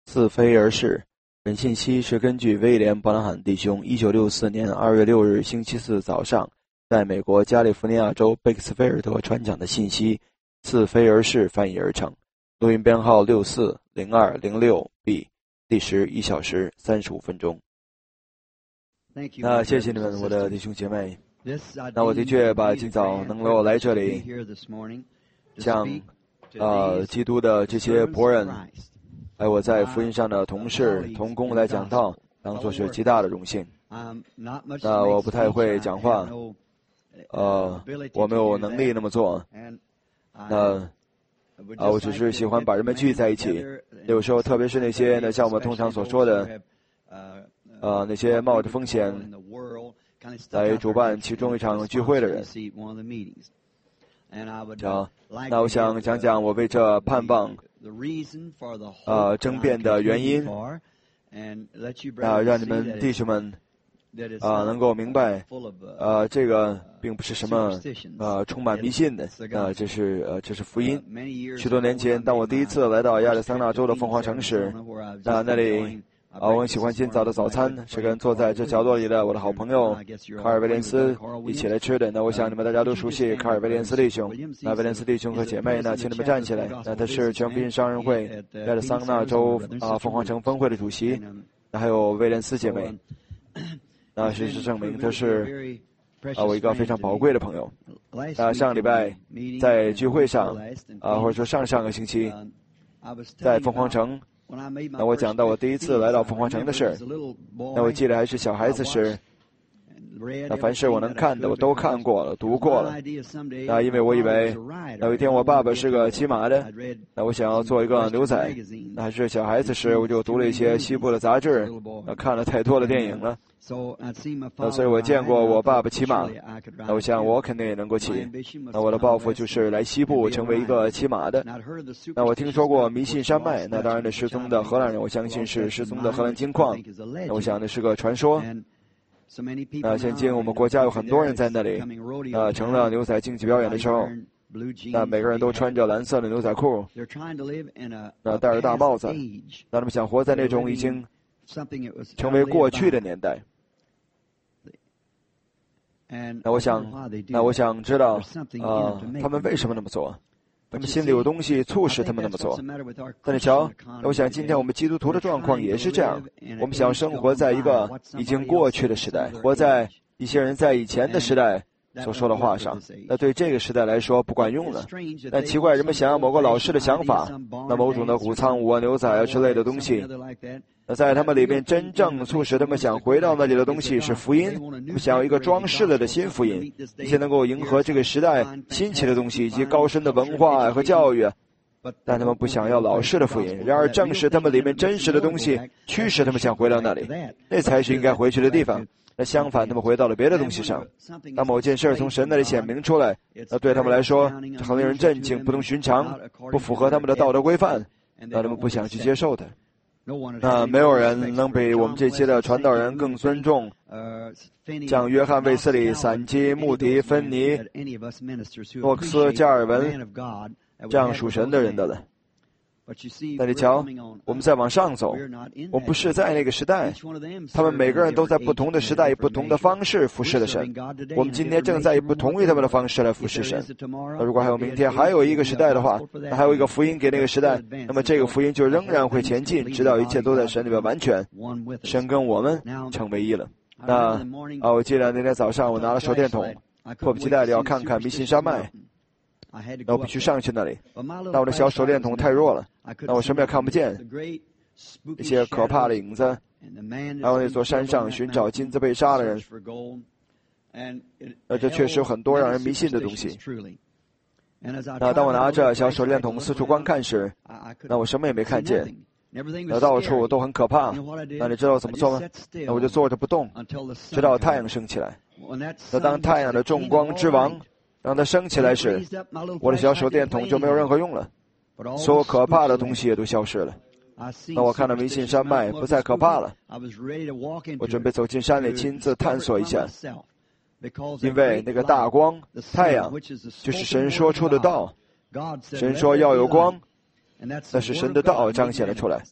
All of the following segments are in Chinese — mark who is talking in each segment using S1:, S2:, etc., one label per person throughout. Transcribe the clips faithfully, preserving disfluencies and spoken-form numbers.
S1: 自非而是。本信息是根据威廉·伯兰罕弟兄一九六四年二月六日星期四早上在美国加利福尼亚州贝克斯菲尔德传讲的信息，自非而是翻译而成。录音编号六四零二零六 B， 历时一小时三十五分钟。那谢谢你们，我的弟兄姐妹。那我的确把今早能够来这里，向呃基督的这些仆人，还有我在福音上的同事同工来讲道，当作是极大的荣幸。那我不太会讲话，呃，我没有能力那么做。那啊，我只是喜欢把人们聚在一起。有时候，特别是那些呢，像我们通常所说的，呃，那些冒着风险来主办其中一场聚会的人。好，那我想讲讲我为这盼望呃争辩的原因，啊，让你们弟兄们啊能够明白，呃，这个并不是什么呃充满迷信的，啊，这是呃这是福音。许多年前，当我第一次来到亚利桑那州的凤凰城时，那那里啊，我很喜欢今早的早餐，是跟坐在这角落里的我的好朋友卡尔威廉斯一起来吃的。那我想你们大家都熟悉卡尔威廉斯弟兄。那威廉斯弟兄和姐妹呢，请你们站起来。那他是全福音商人会亚利桑那州啊凤凰城分会的主席。那还有威廉斯姐妹。那事实证明他是啊我一个非常宝贵的朋友。那上礼拜在聚会上啊，或者说上上个星期在凤凰城。那我讲到我第一次来到凤凰城的事儿，那我记得还是小孩子时，那凡是我能看的我都看过了，读过了。那因为我以为那有一天我爸爸是个骑马的，那我想要做一个牛仔。那还是小孩子时我就读了一些西部的杂志，那看了太多的电影了。那所以我见过我爸爸骑马，那我想我肯定也能够骑。那我的抱负就是来西部成为一个骑马的。那我听说过迷信山脉，那当然那失踪的荷兰人，我相信是失踪的荷兰金矿。那我想那是个传说。那现今我们国家有很多人在那里，呃，成了牛仔竞技表演的时候，那每个人都穿着蓝色的牛仔裤，那戴着大帽子，那他们想活在那种已经成为过去的年代。那我想，那我想知道，呃，他们为什么那么做？他们心里有东西促使他们那么做。但你瞧，我想今天我们基督徒的状况也是这样。我们想生活在一个已经过去的时代，活在一些人在以前的时代所说的话上，那对这个时代来说不管用了。但奇怪，人们想要某个老式的想法，那某种的谷仓舞啊、牛仔啊之类的东西，那在他们里面真正促使他们想回到那里的东西是福音。他们想要一个装饰了的新福音，一些能够迎合这个时代新奇的东西以及高深的文化和教育，但他们不想要老式的福音。然而正是他们里面真实的东西驱使他们想回到那里，那才是应该回去的地方。那相反，他们回到了别的东西上。当某件事从神那里显明出来，那对他们来说这很令人震惊，不同寻常，不符合他们的道德规范，那他们不想去接受它。那没有人能比我们这些的传道人更尊重像约翰·卫斯理、散基、穆迪、芬尼、诺克斯、加尔文这样属神的人的了。那你瞧，我们再往上走，我们不是在那个时代，他们每个人都在不同的时代以不同的方式服侍的神。我们今天正在以不同于他们的方式来服侍神。那如果还有明天还有一个时代的话，那还有一个福音给那个时代，那么这个福音就仍然会前进，直到一切都在神里面完全，神跟我们成为一了。那啊，我记得那天早上我拿了手电筒，迫不及待地要看看迷信山脉。那我必须上去那里，那我的小手电筒太弱了，那我什么也看不见，一些可怕的影子，还有那座山上寻找金子被杀的人，那这确实有很多让人迷信的东西。那当我拿着小手电筒四处观看时，那我什么也没看见，那到处都很可怕。那你知道怎么做吗？那我就坐着不动，直到太阳升起来。那当太阳的众光之王当它升起来时，我的小手电筒就没有任何用了，所有可怕的东西也都消失了。那我看到迷信山脉不再可怕了，我准备走进山里亲自探索一下，因为那个大光太阳就是神说出的道，神说要有光，那是神的道彰显了出来。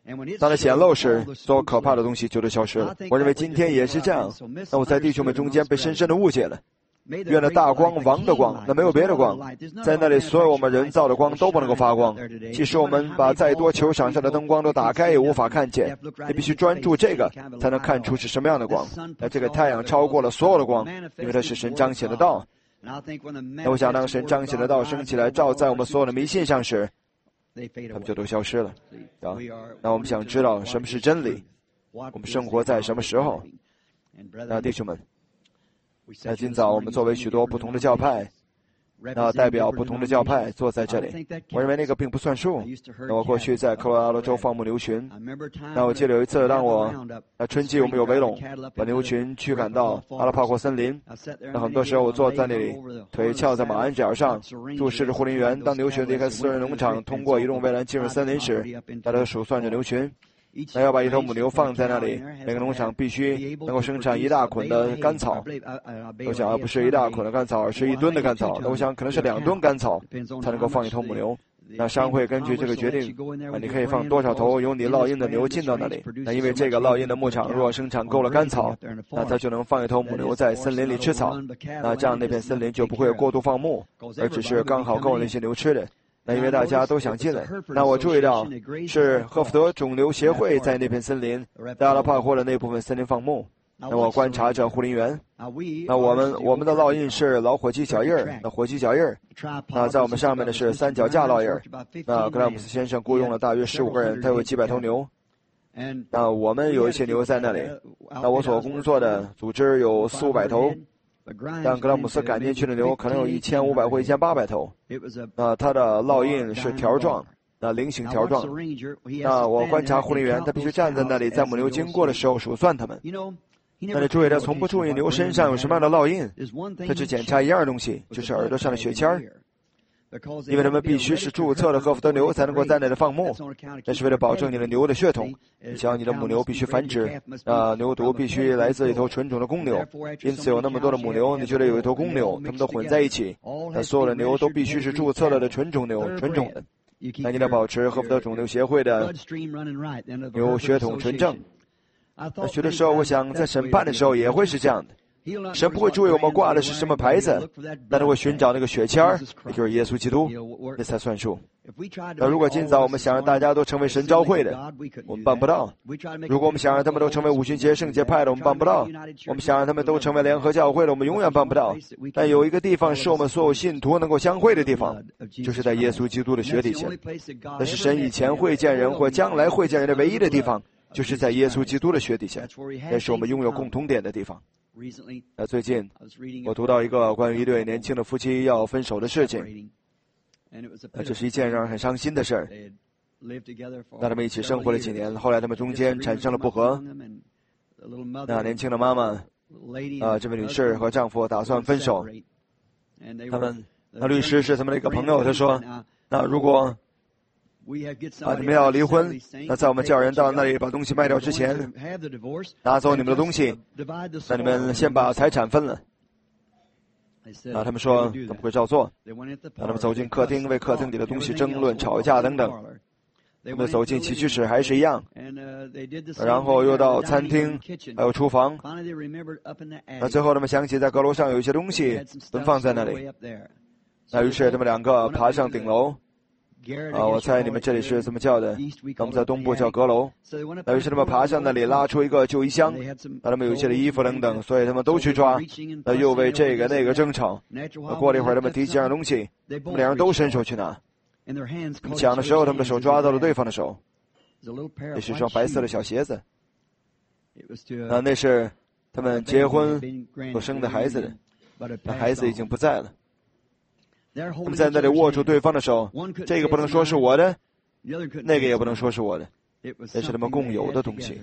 S1: 当它显露时，所有可怕的东西就都消失了。我认为今天也是这样。那我在弟兄们中间被深深的误解了。愿那大光王的光，那没有别的光，在那里所有我们人造的光都不能够发光。即使我们把再多球场上的灯光都打开，也无法看见。你必须专注这个，才能看出是什么样的光。那这个太阳超过了所有的光，因为它是神彰显的道。那我想，当神彰显的道升起来，照在我们所有的迷信上时，他们就都消失了。啊，那我们想知道什么是真理，我们生活在什么时候？那弟兄们。那今早我们作为许多不同的教派，那代表不同的教派坐在这里，我认为那个并不算数。那我过去在科罗拉多州放牧牛群，那我记得有一次当我那春季我们有围笼，把牛群驱赶到阿拉帕霍森林，那很多时候我坐在那里，腿翘在马鞍角上，注视着护林员。当牛群离开私人农场，通过移动围栏进入森林时，大家数算着牛群。那要把一头母牛放在那里，每个农场必须能够生产一大捆的干草。我想，而不是一大捆的干草，而是一吨的干草。那我想，可能是两吨干草才能够放一头母牛。那商会根据这个决定，啊，你可以放多少头有你烙印的牛进到那里。那因为这个烙印的牧场若生产够了干草，那它就能放一头母牛在森林里吃草。那这样那片森林就不会过度放牧，而只是刚好够那些牛吃的。那因为大家都想进来，那我注意到是赫福德肿瘤协会在那片森林，在阿拉帕霍的那部分森林放牧。那我观察着护林员，那我们我们的烙印是老火鸡脚印儿，那火鸡脚印儿，那在我们上面的是三脚架烙印儿。那格莱姆斯先生雇佣了大约十五个人，他有几百头牛。那我们有一些牛在那里，那我所工作的组织有四五百头。但格拉姆斯赶进去的牛可能有一千五百或一千八百头，那它的烙印是条状，那菱形条状。那我观察护林员，他必须站在那里，在母牛经过的时候数算它们。那你注意，他从不注意牛身上有什么样的烙印，他只检查一样东西，就是耳朵上的血签儿。因为他们必须是注册的赫福德牛才能够在那里放牧，那是为了保证你的牛的血统。你想，你的母牛必须繁殖，啊，牛犊必须来自一头纯种的公牛，因此有那么多的母牛，你觉得有一头公牛，它们都混在一起，那所有的牛都必须是注册了的纯种牛，纯种的。那你得保持赫福德肿瘤协会的牛血统纯正。那许多时候，我想在审判的时候也会是这样的。神不会注意我们挂的是什么牌子，但他会寻找那个血签儿，也就是耶稣基督，那才算数。那如果今早我们想让大家都成为神召会的，我们办不到；如果我们想让他们都成为五旬节圣洁派的，我们办不到；我们想让他们都成为联合教会的，我们永远办不到。但有一个地方是我们所有信徒能够相会的地方，就是在耶稣基督的血底下。那是神以前会见人或将来会见人的唯一的地方，就是在耶稣基督的血底下，那是我们拥有共同点的地方。那最近我读到一个关于一对年轻的夫妻要分手的事情，那这是一件让人很伤心的事儿。那他们一起生活了几年，后来他们中间产生了不和。那年轻的妈妈，啊、呃，这位女士和丈夫打算分手。他们，那律师是他们的一个朋友，他说，那如果啊，你们要离婚，那在我们叫人到那里把东西卖掉之前，拿走你们的东西，那你们先把财产分了。啊，他们说他们会照做。让他们走进客厅，为客厅里的东西争论、吵架等等。他们走进起居室还是一样，然后又到餐厅，还有厨房。那最后他们想起在阁楼上有一些东西存放在那里。那于是他们两个爬上顶楼。啊，我猜你们这里是怎么叫的？我们在东部叫阁楼。那于是他们爬上那里，拉出一个旧衣箱，那他们有一些的衣服等等，所以他们都去抓。那又为这个那个争吵。那过了一会儿，他们提几样东西，他们两人都伸手去拿。他们抢的时候，他们的手抓到了对方的手，这是一双白色的小鞋子。啊，那是他们结婚所生的孩子的，那孩子已经不在了。他们在那里握住对方的手，这个不能说是我的，那个也不能说是我的，那是他们共有的东西。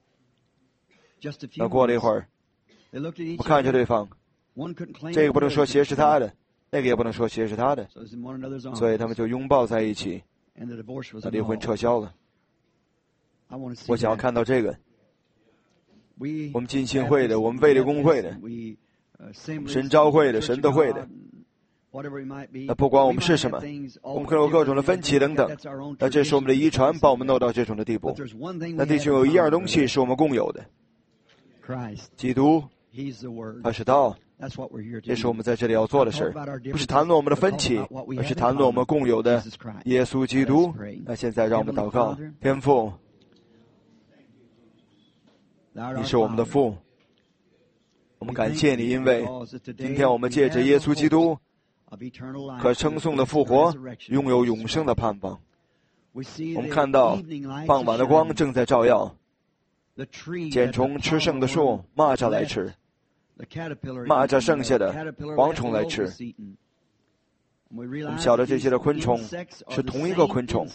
S1: 那过了一会儿，我看着对方，这个不能说鞋是他的，那个也不能说鞋是他的，所以他们就拥抱在一起，那离婚撤销了。我想要看到这个，我们浸信会的，我们卫理公会的，神召会的，神的会的， 那不管我们是什么，我们可能有各种的分歧等等，那这是我们的遗传把我们弄到这种的地步。那弟兄有一样东西是我们共有的，基督，他是道，这是我们在这里要做的事，不是谈论我们的分歧，而是谈论我们共有的耶稣基督。那现在让我们祷告，天父，你是我们的父，我们感谢你，因为今天我们借着耶稣基督可称颂的复活，拥有永生的盼望。我们看到傍晚的光正在照耀，茧虫吃剩的树，蚂蚱来吃，蚂蚱剩下的蝗虫来吃。我们晓得这些的昆虫是同一个昆虫，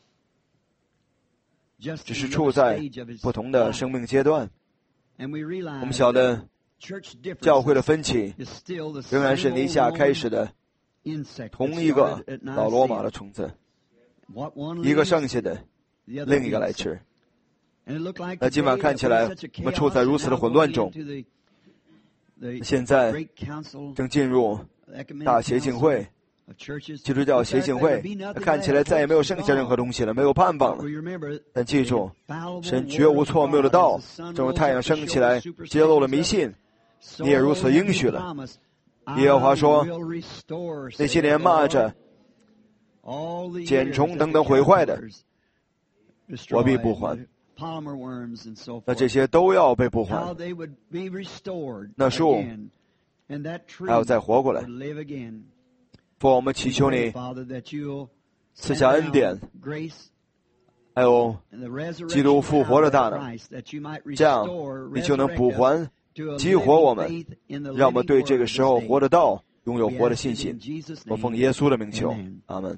S1: 只是处在不同的生命阶段。我们晓得教会的分歧仍然是尼夏开始的同一个老罗马的虫子，一个剩下的，另一个来吃。那今晚看起来我们处在如此的混乱中，现在正进入大协进会，基督教协进会，看起来再也没有剩下任何东西了，没有盼望了。但记住，神绝无错谬的道，正如太阳升起来揭露了迷信，你也如此应许了。耶和华说，那些年蚂蚱、茧虫等等毁坏的，我必不还。那这些都要被补还，那树还要再活过来。父，我们祈求你赐下恩典，还有基督复活的大能，这样你就能补还激活我们，让我们对这个时候活的道拥有活的信心。我奉耶稣的名求，阿门。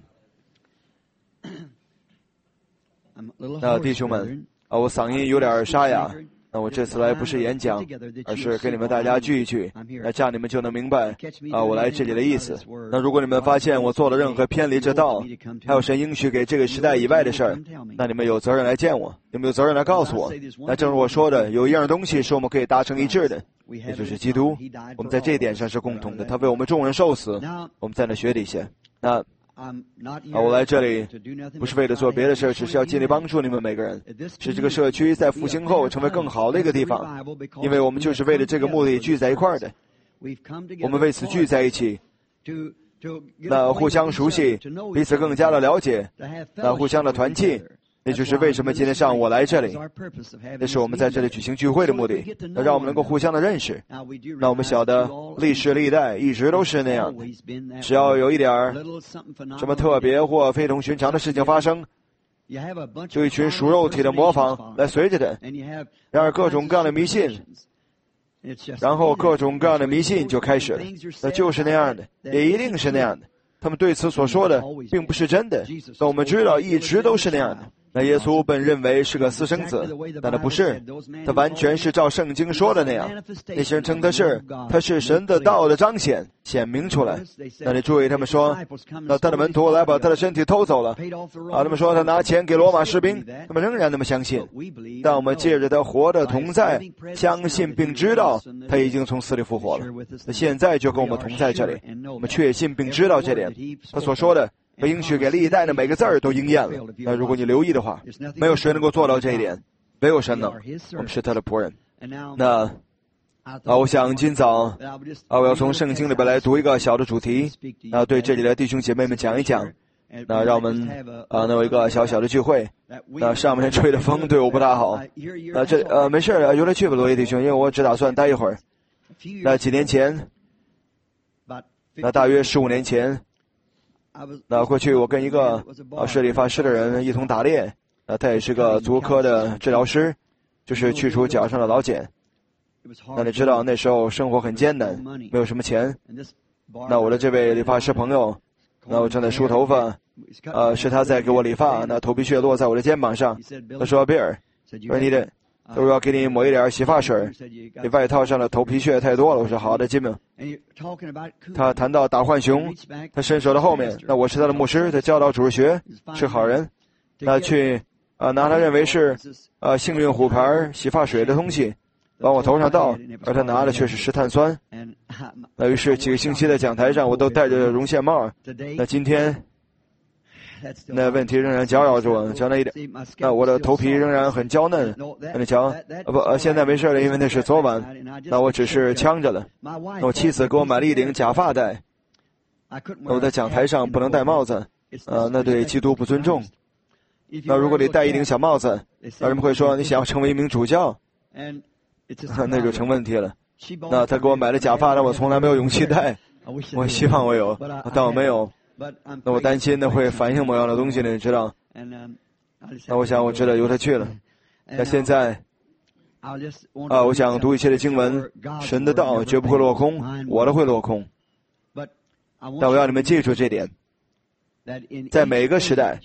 S1: 那弟兄们，啊，我嗓音有点沙哑。那我这次来不是演讲，而是跟你们大家聚一聚，那这样你们就能明白啊，我来这里的意思。那如果你们发现我做了任何偏离这道，还有神应许给这个时代以外的事儿，那你们有责任来见我，你们有责任来告诉我。那正如我说的，有一样东西是我们可以达成一致的，也就是基督。我们在这一点上是共同的，他为我们众人受死。我们在那学底下。那啊，我来这里不是为了做别的事，只是要尽力帮助你们每个人，使这个社区在复兴后成为更好的一个地方。因为我们就是为了这个目的聚在一块儿的，我们为此聚在一起，那互相熟悉，彼此更加的了解，那互相的团契。那就是为什么今天上午我来这里，那是我们在这里举行聚会的目的，那让我们能够互相的认识。那我们晓得历史历代一直都是那样的，只要有一点儿什么特别或非同寻常的事情发生，就一群属肉体的模仿来随着的，然而各种各样的迷信，然后各种各样的迷信就开始了，那就是那样的，也一定是那样的。他们对此所说的并不是真的，但我们知道一直都是那样的。那耶稣本认为是个私生子，但他不是，他完全是照圣经说的那样。那些人称他是，他是神的道的彰显，显明出来。那你注意，他们说，那他的门徒来把他的身体偷走了，啊，他们说他拿钱给罗马士兵，他们仍然那么相信。但我们借着他活的同在，相信并知道他已经从死里复活了。那现在就跟我们同在这里，我们确信并知道这点，他所说的被应许给历代的每个字儿都应验了。那如果你留意的话，没有谁能够做到这一点，唯有神能。我们是他的仆人。那啊，我想今早啊，我要从圣经里边来读一个小的主题，啊，对这里的弟兄姐妹们讲一讲。那让我们啊，能有一个小小的聚会。那上面吹的风对我不大好。啊，这呃没事儿，由来去吧，罗伊弟兄，因为我只打算待一会儿。那几年前，那大约十五年前。那过去我跟一个啊是理发师的人一同打猎，那他也是个足科的治疗师，就是去除脚上的老茧。那你知道那时候生活很艰难，没有什么钱。那我的这位理发师朋友，那我正在梳头发，呃，是他在给我理发，那头皮屑落在我的肩膀上。他说：“比尔，说你的，我要给你抹一点洗发水，你外套上的头皮屑太多了。”我说：“好的，金明。”他谈到打浣熊，他伸手到后面，那我是他的牧师，他教导主日学，是好人。那去啊、呃、拿他认为是呃幸运虎牌洗发水的东西， 往我头上倒，而他拿的却是石炭酸。那于是几个星期在讲台上，我都戴着绒线帽。那今天，那问题仍然搅扰着我，搅那一点。那我的头皮仍然很娇嫩。那你瞧，呃不，呃现在没事了，因为那是昨晚。那我只是呛着了。那我妻子给我买了一顶假发戴。那我在讲台上不能戴帽子，呃，那对基督不尊重。那如果你戴一顶小帽子，那人们会说你想要成为一名主教，那就成问题了。那他给我买了假发，但我从来没有勇气戴。我希望我有，但我没有。那我担心那会反映某样的东西呢，你知道？那我想我知道由他去了。那现在，啊，我想读一些的经文，神的道绝不会落空，我的会落空。但我要你们记住这点，在每个时代，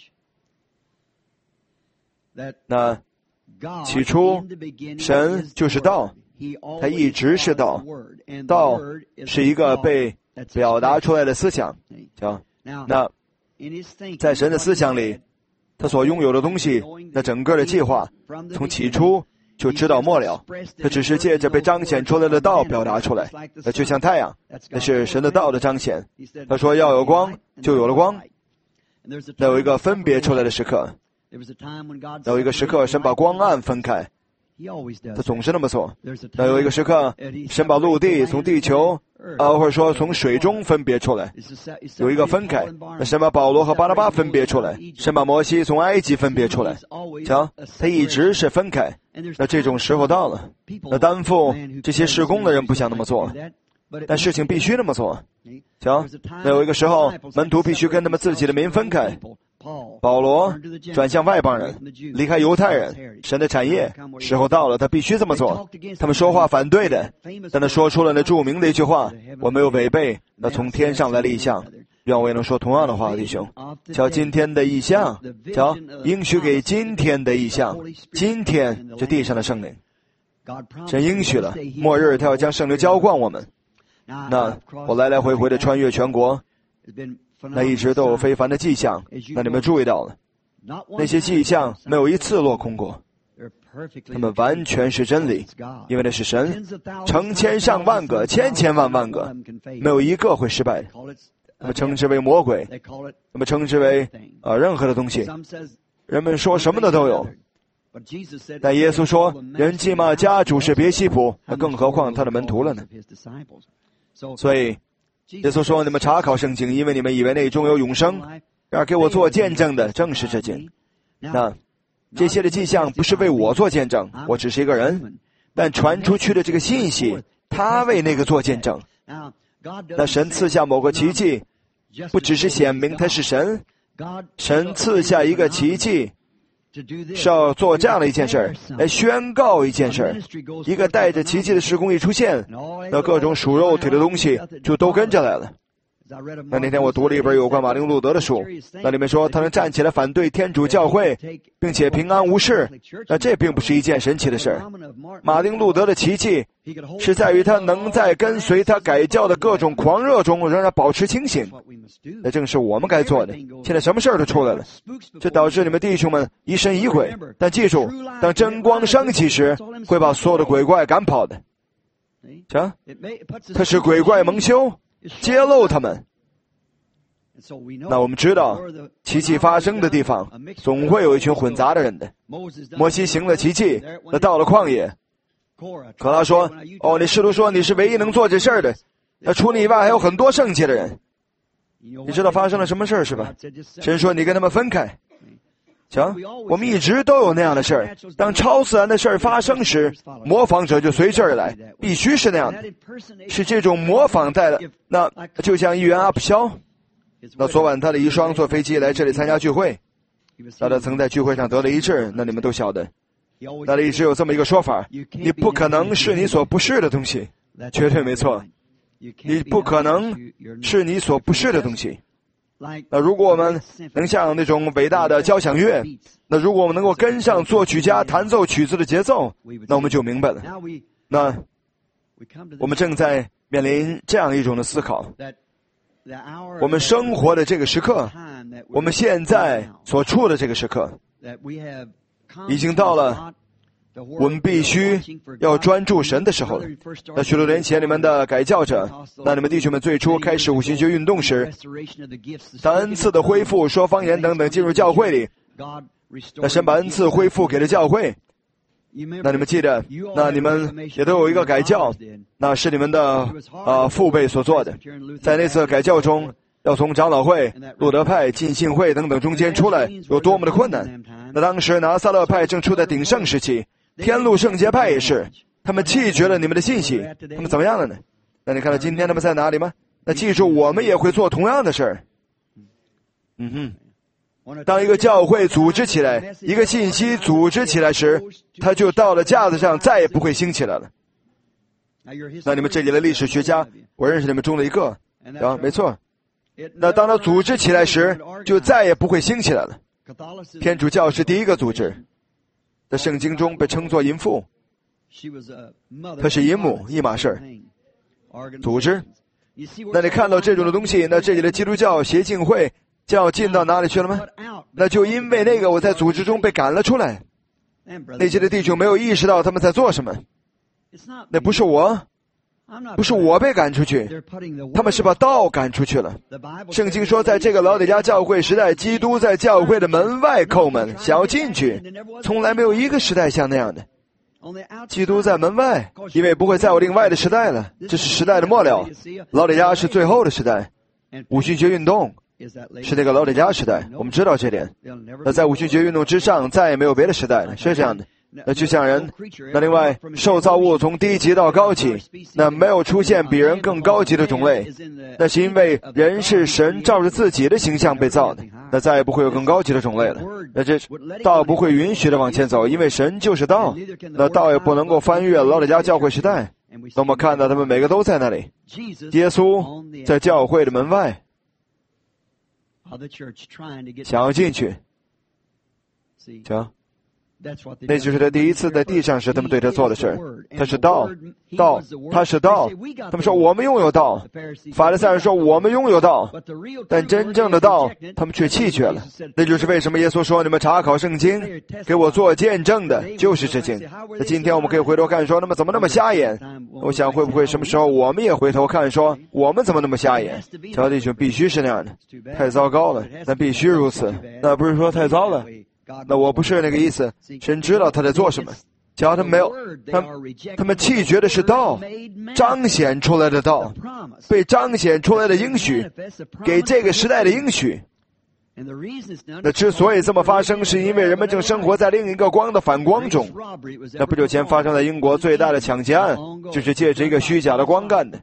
S1: 那起初神就是道，他一直是道，道是一个被表达出来的思想。那在神的思想里，他所拥有的东西，那整个的计划从起初就知道末了，它只是借着被彰显出来的道表达出来。那就像太阳，那是神的道的彰显。他说要有光，就有了光。那有一个分别出来的时刻，有一个时刻神把光暗分开，他总是那么做。那有一个时刻神把陆地从地球啊，或者说从水中分别出来，有一个分开。那神把保罗和巴拿巴分别出来，神把摩西从埃及分别出来。瞧，他一直是分开。那这种时候到了，那担负这些事工的人不想那么做，但事情必须那么做。瞧，那有一个时候门徒必须跟他们自己的民分开。保罗转向外邦人，离开犹太人，神的产业，时候到了，他必须这么做。他们说话反对的，但他说出了那著名的一句话，我没有违背那从天上来的异象。愿我也能说同样的话，弟兄。瞧今天的异象，瞧应许给今天的异象，今天就地上的圣灵。神应许了，末日他要将圣灵浇灌我们。那我来来回回的穿越全国，那一直都有非凡的迹象，那你们注意到了，那些迹象没有一次落空过，他们完全是真理，因为那是神，成千上万个，千千万万个，没有一个会失败的。他们称之为魔鬼，他们称之为呃任何的东西，人们说什么的都有。但耶稣说，人既骂家主是别西卜，那更何况他的门徒了呢？所以耶稣说，你们查考圣经，因为你们以为内中有永生，然而给我做见证的正是这件。那这些的迹象不是为我做见证，我只是一个人，但传出去的这个信息，他为那个做见证。那神赐下某个奇迹，不只是显明他是神，神赐下一个奇迹，是要做这样的一件事，来宣告一件事。一个带着奇迹的事工一出现，那各种属肉体的东西就都跟着来了。那那天我读了一本有关马丁路德的书，那里面说他能站起来反对天主教会，并且平安无事。那这并不是一件神奇的事。马丁路德的奇迹是在于他能在跟随他改教的各种狂热中仍然保持清醒。那正是我们该做的。现在什么事儿都出来了，这导致你们弟兄们疑神疑鬼。但记住，当真光升起时，会把所有的鬼怪赶跑的。瞧，他使鬼怪蒙羞，揭露他们。那我们知道，奇迹发生的地方总会有一群混杂的人的。摩西行了奇迹，那到了旷野，可拉说，哦，你师徒说你是唯一能做这事儿的，那除你以外还有很多圣洁的人。你知道发生了什么事儿是吧？神说你跟他们分开。瞧，我们一直都有那样的事儿，当超自然的事儿发生时，模仿者就随之而来，必须是那样的，是这种模仿带的。那就像议员阿普肖，那昨晚他的遗孀坐飞机来这里参加聚会，那他曾在聚会上得了一治，那你们都晓得。那里一直有这么一个说法，你不可能是你所不是的东西，绝对没错，你不可能是你所不是的东西。那如果我们能像那种伟大的交响乐，那如果我们能够跟上作曲家弹奏曲子的节奏，那我们就明白了。那我们正在面临这样一种的思考，我们生活的这个时刻，我们现在所处的这个时刻，已经到了我们必须要专注神的时候了。那许多年前你们的改教者，那你们弟兄们最初开始五旬节运动时，当恩赐的恢复、说方言等等进入教会里，那神把恩赐恢复给了教会。那你们记得，那你们也都有一个改教，那是你们的呃父辈所做的。在那次改教中，要从长老会、路德派、浸信会等等中间出来，有多么的困难。那当时拿撒勒派正处在鼎盛时期，天路圣洁派也是，他们弃绝了你们的信息，他们怎么样了呢？那你看到今天他们在哪里吗？那记住，我们也会做同样的事儿。嗯哼。当一个教会组织起来，一个信息组织起来时，它就到了架子上，再也不会兴起来了。那你们这里的历史学家，我认识你们中的一个，啊，没错。那当它组织起来时，就再也不会兴起来了。天主教是第一个组织，在圣经中被称作淫妇，它是淫母，一码事儿。组织，那你看到这种的东西，那这里的基督教协进会将要进到哪里去了吗？那就因为那个我在组织中被赶了出来。那些的弟兄没有意识到他们在做什么。那不是我，不是我被赶出去，他们是把道赶出去了。圣经说，在这个老底嘉教会时代，基督在教会的门外叩门，想要进去，从来没有一个时代像那样的。基督在门外，因为不会再有另外的时代了，这是时代的末了。老底嘉是最后的时代，五旬节运动是那个老底嘉时代，我们知道这点。那在五旬节运动之上，再也没有别的时代了，是这样的。那就像人，那另外受造物从低级到高级，那没有出现比人更高级的种类，那是因为人是神照着自己的形象被造的，那再也不会有更高级的种类了。那这道不会允许的往前走，因为神就是道，那道也不能够翻越老底嘉教会时代。那我们看到他们每个都在那里，耶稣在教会的门外，想要进去，瞧，那就是他第一次在地上时他们对他做的事儿。他是道，道，他是道。他们说我们拥有道，法利赛人说我们拥有道，但真正的道他们却弃绝了。那就是为什么耶稣说，你们查考圣经，给我做见证的就是这经。那今天我们可以回头看说，那么怎么那么瞎眼？我想会不会什么时候我们也回头看说，我们怎么那么瞎眼？乔弟兄，必须是那样的，太糟糕了，那必须如此。那不是说太糟了，那我不是那个意思，神知道他在做什么。只要他没有，他他们弃绝的是道，彰显出来的道，被彰显出来的应许，给这个时代的应许。那之所以这么发生，是因为人们正生活在另一个光的反光中。那不久前发生在英国最大的抢劫案，就是借着一个虚假的光干的。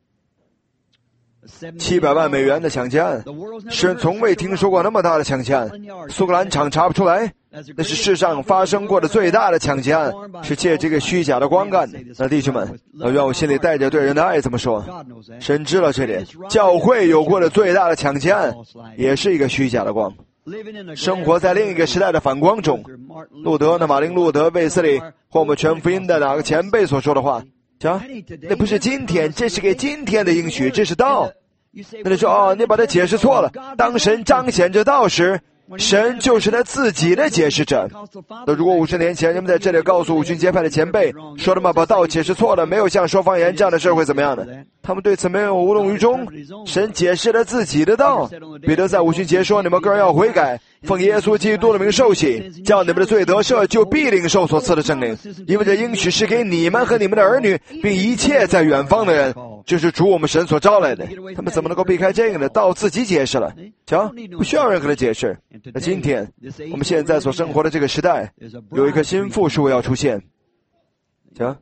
S1: 七百万美元的抢劫案，世人从未听说过那么大的抢劫案。苏格兰场查不出来，那是世上发生过的最大的抢劫案，是借这个虚假的光干的。那弟兄们，我愿我心里带着对人的爱这么说，神知道这点。教会有过的最大的抢劫案，也是一个虚假的光。生活在另一个时代的反光中。路德的马丁路德、卫斯理或我们全福音的哪个前辈所说的话，瞧，那不是今天，这是给今天的应许，这是道。那你说，哦，你把它解释错了。当神彰显着道时，神就是他自己的解释者。那如果五十年前人们在这里告诉五旬节派的前辈说他们把道解释错了，没有像说方言这样的事会怎么样呢？他们对此没有无动于衷。神解释了自己的道。彼得在五旬节说，你们个人要悔改，奉耶稣基督的名受洗，叫你们的罪得赦，就必领受所赐的圣灵。因为这应许是给你们和你们的儿女，并一切在远方的人，就是主我们神所招来的。他们怎么能够避开这个呢？道自己解释了，瞧，不需要任何的解释。那今天我们现在所生活的这个时代，有一棵新富树要出现，瞧，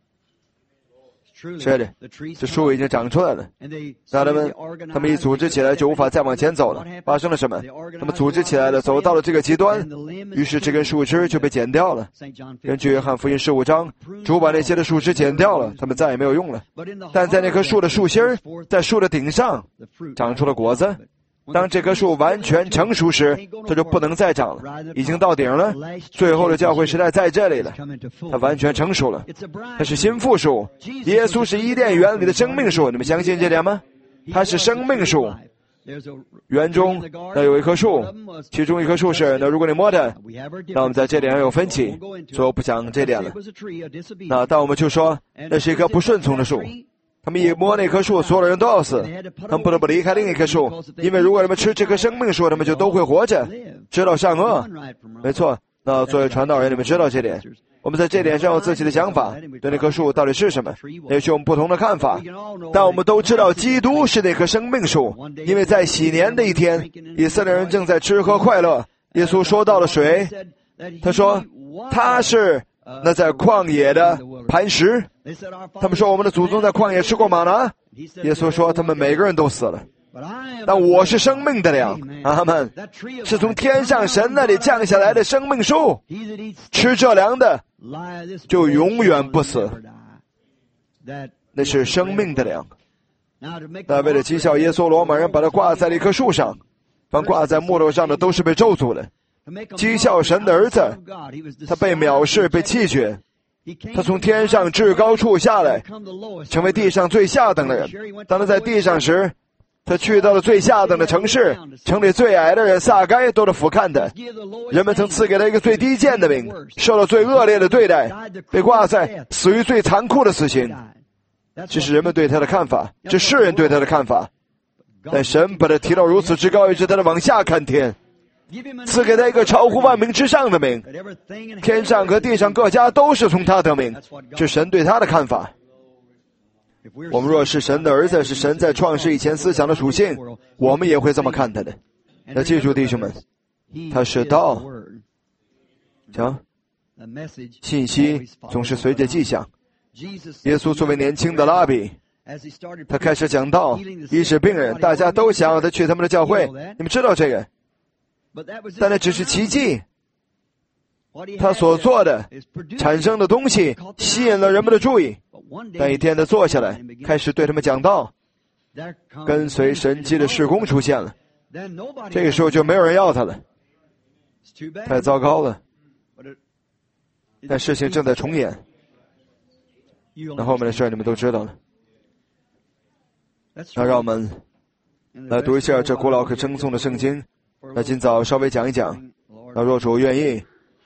S1: 是的，这树已经长出来了。那他们他们一组织起来就无法再往前走了。发生了什么？他们组织起来了，走到了这个极端，于是这根树枝就被剪掉了。根据约翰福音十五章，主把那些的树枝剪掉了，他们再也没有用了。但在那棵树的树心儿，在树的顶上长出了果子。当这棵树完全成熟时，它就不能再长了，已经到顶了。最后的教会时代在这里了，它完全成熟了。它是新富树，耶稣是伊甸园里的生命树，你们相信这点吗？它是生命树， 园中那有一棵树，其中一棵树是，那如果你摸它，那我们在这点上有分歧，所以我不讲这点了。那但我们就说，那是一棵不顺从的树。他们一摸那棵树，所有的人都要死，他们不得不离开另一棵树，因为如果他们吃这棵生命树，他们就都会活着，知道善恶。没错，那作为传道人，你们知道这点。我们在这点上有自己的想法，对那棵树到底是什么，也许我们不同的看法，但我们都知道基督是那棵生命树，因为在禧年的一天，以色列人正在吃喝快乐，耶稣说到了水，他说他是那在旷野的磐石。他们说我们的祖宗在旷野吃过玛拿，耶稣说他们每个人都死了，但我是生命的粮，阿们，是从天上神那里降下来的生命树，吃这粮的就永远不死，那是生命的粮。那为了讥笑耶稣，罗马人把他挂在了一棵树上，凡挂在木头上的都是被咒诅的，讥笑神的儿子，他被藐视，被弃绝，他从天上至高处下来，成为地上最下等的人。当他在地上时，他去到了最下等的城市，城里最矮的人撒该都是俯瞰的，人们曾赐给他一个最低贱的名，受到最恶劣的对待，被挂在死于最残酷的死刑。这是人们对他的看法，这是世人对他的看法，但神把他提到如此之高，以致他的往下看天，赐给他一个超乎万民之上的名，天上和地上各家都是从他得名，这是神对他的看法。我们若是神的儿子，是神在创世以前思想的属性，我们也会这么看他的。要记住弟兄们，他是道。瞧，信息总是随着迹象。耶稣作为年轻的拉比，他开始讲道，医治病人，大家都想要他去他们的教会，你们知道这个，但那只是奇迹。他所做的产生的东西吸引了人们的注意，但一天他坐下来开始对他们讲道，跟随神迹的事工出现了，这个时候就没有人要他了，太糟糕了。但事情正在重演，那后面的事你们都知道了。那让我们来读一下这古老可称颂的圣经，那今早稍微讲一讲，那若主愿意，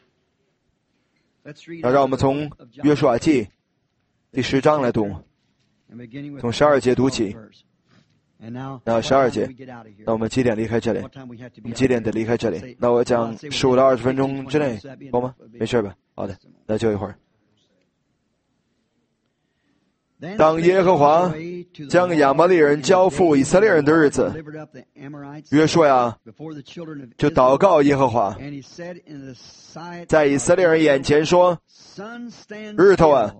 S1: 那让我们从约书亚记第十章来读，从十二节读起。那十二节，那我们几点离开这里？我们几点得离开这里？那我讲十五到二十分钟之内，够吗？没事吧？好的，那就一会儿。当耶和华将亚摩利人交付以色列人的日子，约书亚就祷告耶和华，在以色列人眼前说：日头啊，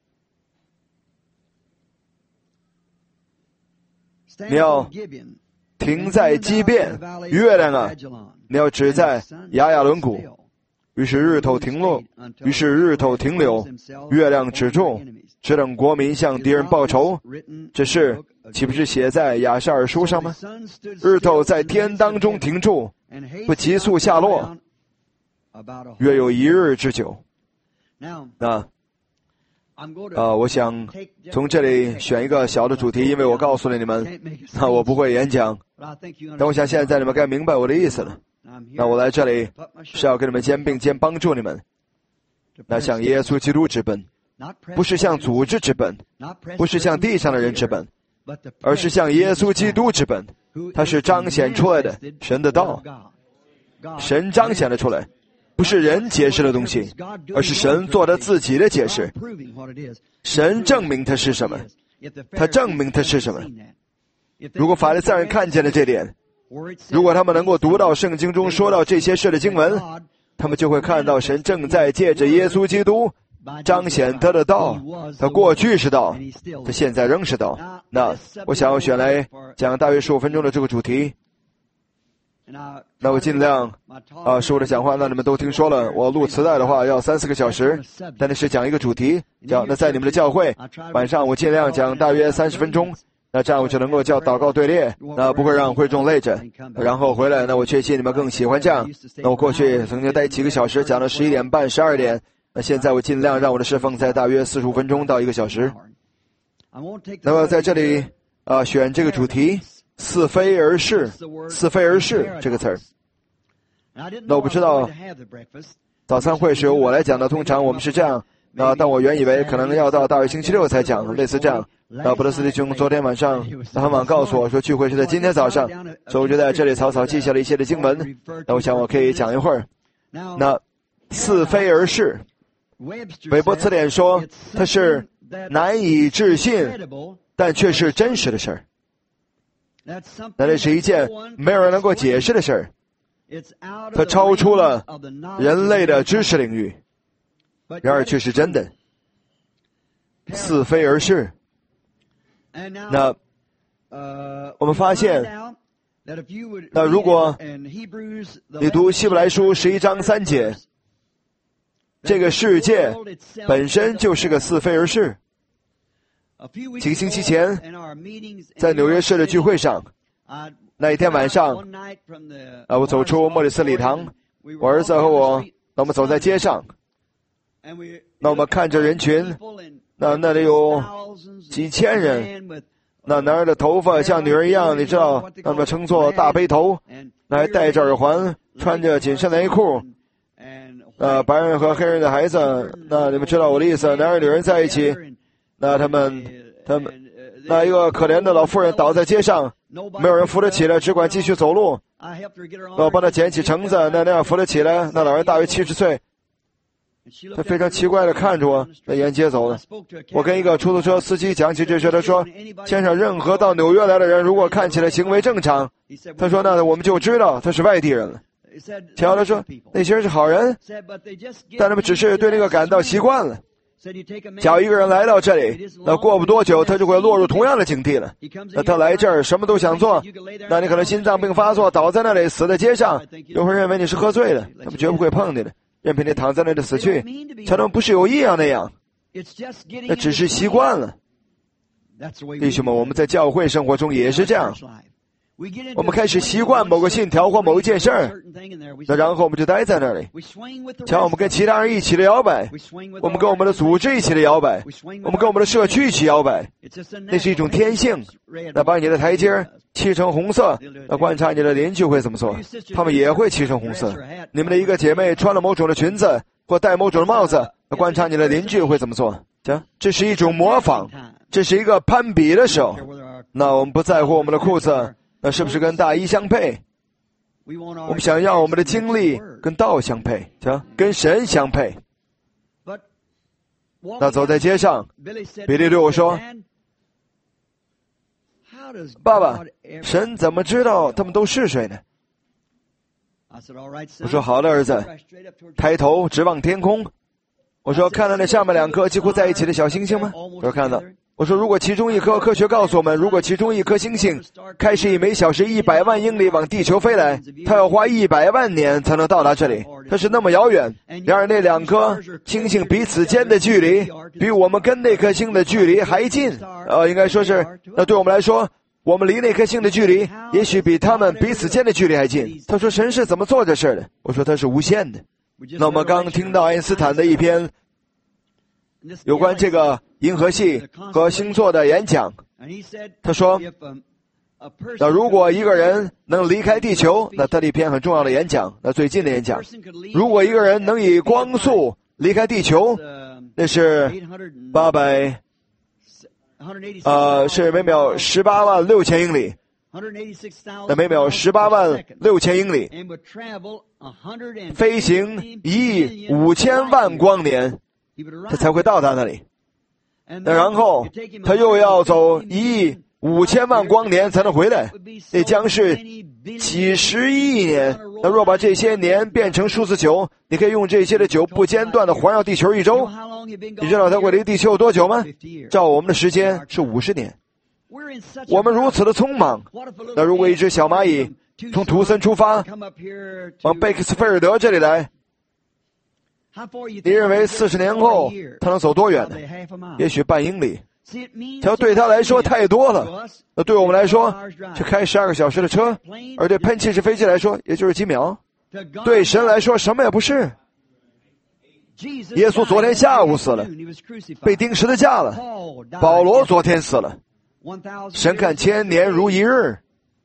S1: 你要停在基遍；月亮啊，你要止在亚亚伦谷。于是日头停落，于是日头停留，月亮止住，只等国民向敌人报仇。这事岂不是写在亚萨尔书上吗？日头在天当中停住，不急速下落，约有一日之久。那啊，我想从这里选一个小的主题，因为我告诉了你们，那我不会演讲，但我想现在你们该明白我的意思了。那我来这里是要跟你们肩并肩帮助你们，那向耶稣基督直奔，不是向组织直奔，不是向地上的人直奔，而是向耶稣基督直奔。他是彰显出来的神的道，神彰显了出来，不是人解释的东西，而是神做他自己的解释。神证明他是什么，他证明他是什么。如果法利赛人看见了这点，如果他们能够读到圣经中说到这些事的经文，他们就会看到神正在借着耶稣基督彰显他的道，他过去是道，他现在仍是道。那我想要选来讲大约十五分钟的这个主题，那我尽量啊，是我的讲话那你们都听说了，我录磁带的话要三四个小时，但那是讲一个主题，讲那在你们的教会晚上我尽量讲大约三十分钟，那这样我就能够叫祷告队列，那不会让会众累着，然后回来，那我确信你们更喜欢这样。那我过去曾经待几个小时，讲到十一点半、十二点，那现在我尽量让我的侍奉在大约四十五分钟到一个小时。那么在这里啊、呃，选这个主题， 似非而是，似非而是这个词儿。那我不知道早餐会是由我来讲的，通常我们是这样。那但我原以为可能要到大约星期六才讲，类似这样。那布勒斯弟兄昨天晚上很晚告诉我说聚会是在今天早上，所以我就在这里草草记下了一些的经文。那我想我可以讲一会儿。那似非而是，韦伯词典说它是难以置信，但却是真实的事儿。那这是一件没有人能够解释的事儿，它超出了人类的知识领域，然而却是真的，似非而是。那我们发现，那如果你读希伯来书十一章三节，这个世界本身就是个似非而是。几个星期前，在纽约市的聚会上，那一天晚上，啊，我走出莫里斯礼堂，我儿子和我，那我们走在街上，那我们看着人群，那那里有几千人，那男人的头发像女人一样，你知道，那么称作大背头，那还戴着耳环，穿着紧身内裤，呃，白人和黑人的孩子，那你们知道我的意思，男人女人在一起。那他们，他们，那一个可怜的老妇人倒在街上，没有人扶得起来，只管继续走路。我帮他捡起橙子，那那样扶得起来。那老人大约七十岁，他非常奇怪地看着我，那沿街走了。我跟一个出租车司机讲起这事，他说：“先生，任何到纽约来的人，如果看起来行为正常，他说那我们就知道他是外地人了。”乔他说那些人是好人，但他们只是对那个感到习惯了。假如一个人来到这里，那过不多久他就会落入同样的境地了。那他来这儿什么都想做，那你可能心脏病发作，倒在那里死在街上，有人认为你是喝醉了，他们绝不会碰你的，任凭你躺在那里死去。他们不是有意要那样，那只是习惯了。弟兄们，我们在教会生活中也是这样。我们开始习惯某个信条或某一件事儿，那然后我们就待在那里。瞧，我们跟其他人一起的摇摆，我们跟我们的组织一起的摇摆，我们跟我们的社区一起摇摆，那是一种天性。那把你的台阶漆成红色，那观察你的邻居会怎么做，他们也会漆成红色。你们的一个姐妹穿了某种的裙子或戴某种的帽子，那观察你的邻居会怎么做。瞧，这是一种模仿，这是一个攀比的时候。那我们不在乎我们的裤子那是不是跟大衣相配？我们想要我们的经历跟道相配，跟神相配。那走在街上，比利对我说：“爸爸，神怎么知道他们都是谁呢？”我说：“好的，儿子。”抬头直望天空。我说：“看到那上面两颗几乎在一起的小星星吗？”我说：“看到。”我说，如果其中一颗，科学告诉我们，如果其中一颗星星开始以每小时一百万英里往地球飞来，它要花一百万年才能到达这里，它是那么遥远。然而那两颗星星彼此间的距离，比我们跟那颗星的距离还近。呃，应该说是，那对我们来说，我们离那颗星的距离，也许比他们彼此间的距离还近。他说，神是怎么做这事的？我说，他是无限的。那我们刚听到爱因斯坦的一篇有关这个银河系和星座的演讲，他说，那如果一个人能离开地球，那他的一篇很重要的演讲，那最近的演讲，如果一个人能以光速离开地球，那是八百，呃，是每秒十八万六千英里，那每秒十八万六千英里，飞行一亿五千万光年。他才会到达那里，那然后他又要走一亿五千万光年才能回来，那将是几十亿年。那若把这些年变成数字九，你可以用这些的九不间断的环绕地球一周。你知道他会离地球有多久吗？照我们的时间是五十年。我们如此的匆忙，那如果一只小蚂蚁从图森出发，往贝克斯菲尔德这里来，你认为四十年后他能走多远呢？也许半英里。这对他来说太多了，那对我们来说是开十二个小时的车，而对喷气式飞机来说也就是几秒。对神来说什么也不是。耶稣昨天下午死了，被钉十字架了。保罗昨天死了。神看千年如一日。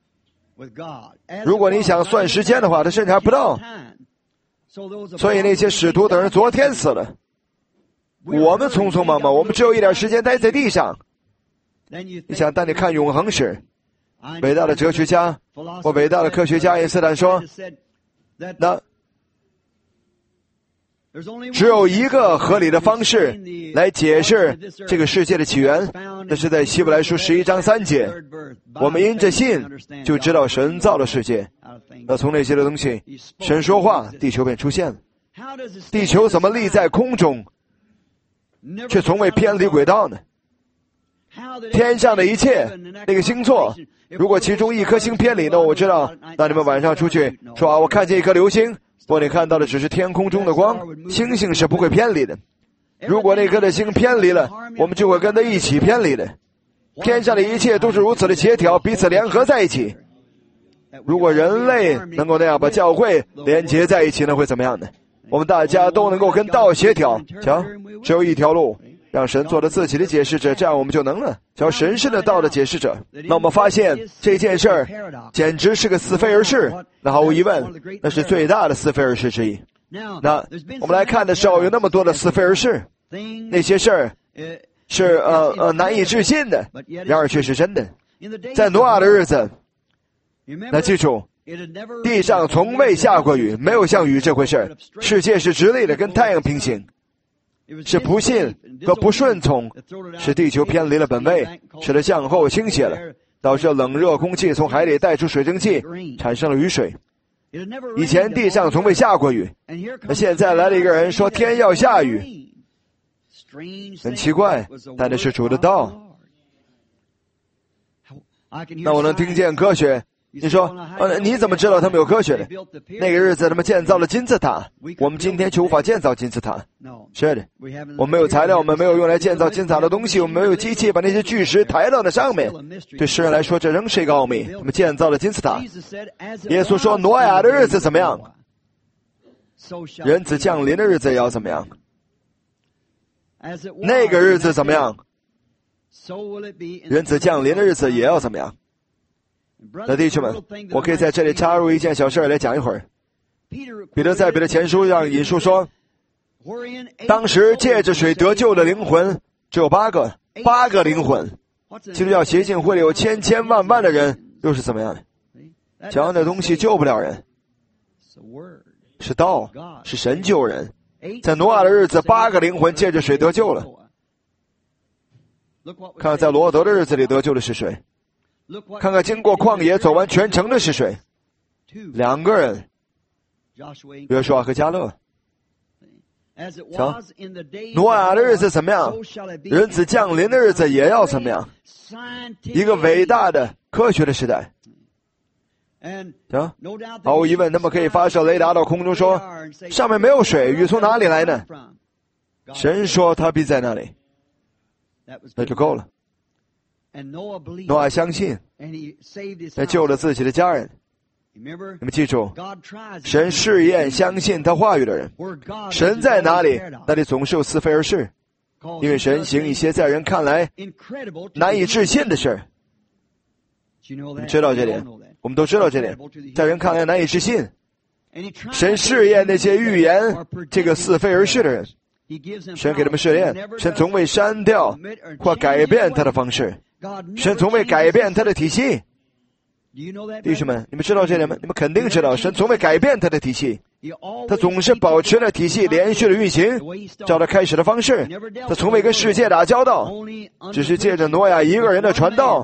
S1: 如果你想算时间的话，他甚至还不到。所以那些使徒等人昨天死了，我们匆匆忙忙，我们只有一点时间待在地上。你想，当你看永恒时，伟大的哲学家或伟大的科学家爱因斯坦说，那只有一个合理的方式来解释这个世界的起源，那是在希伯来书十一章三节，我们因着信就知道神造了世界。那从那些的东西，神说话，地球便出现了。地球怎么立在空中，却从未偏离轨道呢？天上的一切，那个星座，如果其中一颗星偏离呢，我知道，那你们晚上出去说啊，我看见一颗流星，不过你看到的只是天空中的光，星星是不会偏离的。如果那颗的星偏离了，我们就会跟它一起偏离的。天上的一切都是如此的协调，彼此联合在一起。如果人类能够那样把教会连接在一起，那会怎么样呢？我们大家都能够跟道协调。瞧，只有一条路，让神做了自己的解释者，这样我们就能了。叫神是的道的解释者。那我们发现这件事儿简直是个似非而是，那毫无疑问，那是最大的似非而是之一。那我们来看的时候，有那么多的似非而是，那些事儿是呃呃难以置信的，然而却是真的。在挪亚的日子，那记住，地上从未下过雨，没有像雨这回事。世界是直立的，跟太阳平行。是不信和不顺从，使地球偏离了本位，使它向后倾斜了，导致冷热空气从海里带出水蒸气，产生了雨水。以前地上从未下过雨，那现在来了一个人说天要下雨，很奇怪，但那是主的道。那我能听见科学，你说，呃，你怎么知道他们有科学的？那个日子他们建造了金字塔，我们今天却无法建造金字塔。是的，我们没有材料，我们没有用来建造金字塔的东西，我们没有机器把那些巨石抬到那上面。对诗人来说，这仍是一个奥秘。我们建造了金字塔。耶稣说，挪亚的日子怎么样？人子降临的日子也要怎么样？那个日子怎么样？人子降临的日子也要怎么样？那弟兄们，我可以在这里插入一件小事来讲一会儿。彼得在彼得前书上引述说，当时借着水得救的灵魂只有八个，八个灵魂。基督教协进会里有千千万万的人，又是怎么样的？这样的东西救不了人，是道，是神救人。在挪亚的日子，八个灵魂借着水得救了。看看在罗德的日子里得救的是谁？看看经过旷野走完全程的是谁？两个人，约书亚和迦勒。瞧，挪亚的日子怎么样？人子降临的日子也要怎么样？一个伟大的科学的时代。瞧，毫无疑问，他们可以发射雷达到空中说，上面没有水，雨从哪里来呢？神说他必在那里，那就够了。挪亚相信，他救了自己的家人。你们记住，神试验相信他话语的人。神在哪里，那里总是有似非而是，因为神行一些在人看来难以置信的事。你们知道这点，我们都知道这点，在人看来难以置信。神试验那些预言这个似非而是的人，神给他们试验，神从未删掉或改变他的方式，神从未改变他的体系。弟兄们，你们知道这点吗？你们肯定知道，神从未改变他的体系，他总是保持了体系连续的运行，照他开始的方式。他从未跟世界打交道，只是借着挪亚一个人的传道。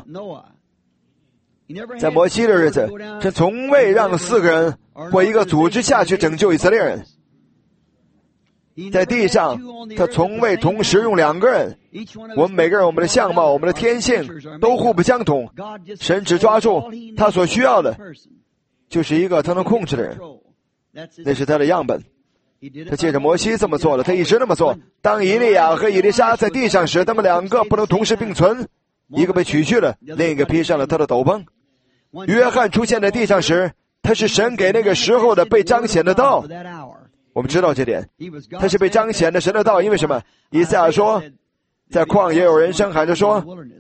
S1: 在摩西的日子，神从未让四个人或一个组织下去拯救以色列人。在地上，他从未同时用两个人。我们每个人，我们的相貌，我们的天性都互不相同。神只抓住他所需要的，就是一个他能控制的人，那是他的样本。他借着摩西这么做了，他一直那么做。当以利亚和以利沙在地上时，他们两个不能同时并存，一个被取去了，另一个披上了他的斗篷。约翰出现在地上时，他是神给那个时候的被彰显的道。我们知道这点，他是被彰显的神的道。因为什么？以赛亚说，在旷野有人声喊着说，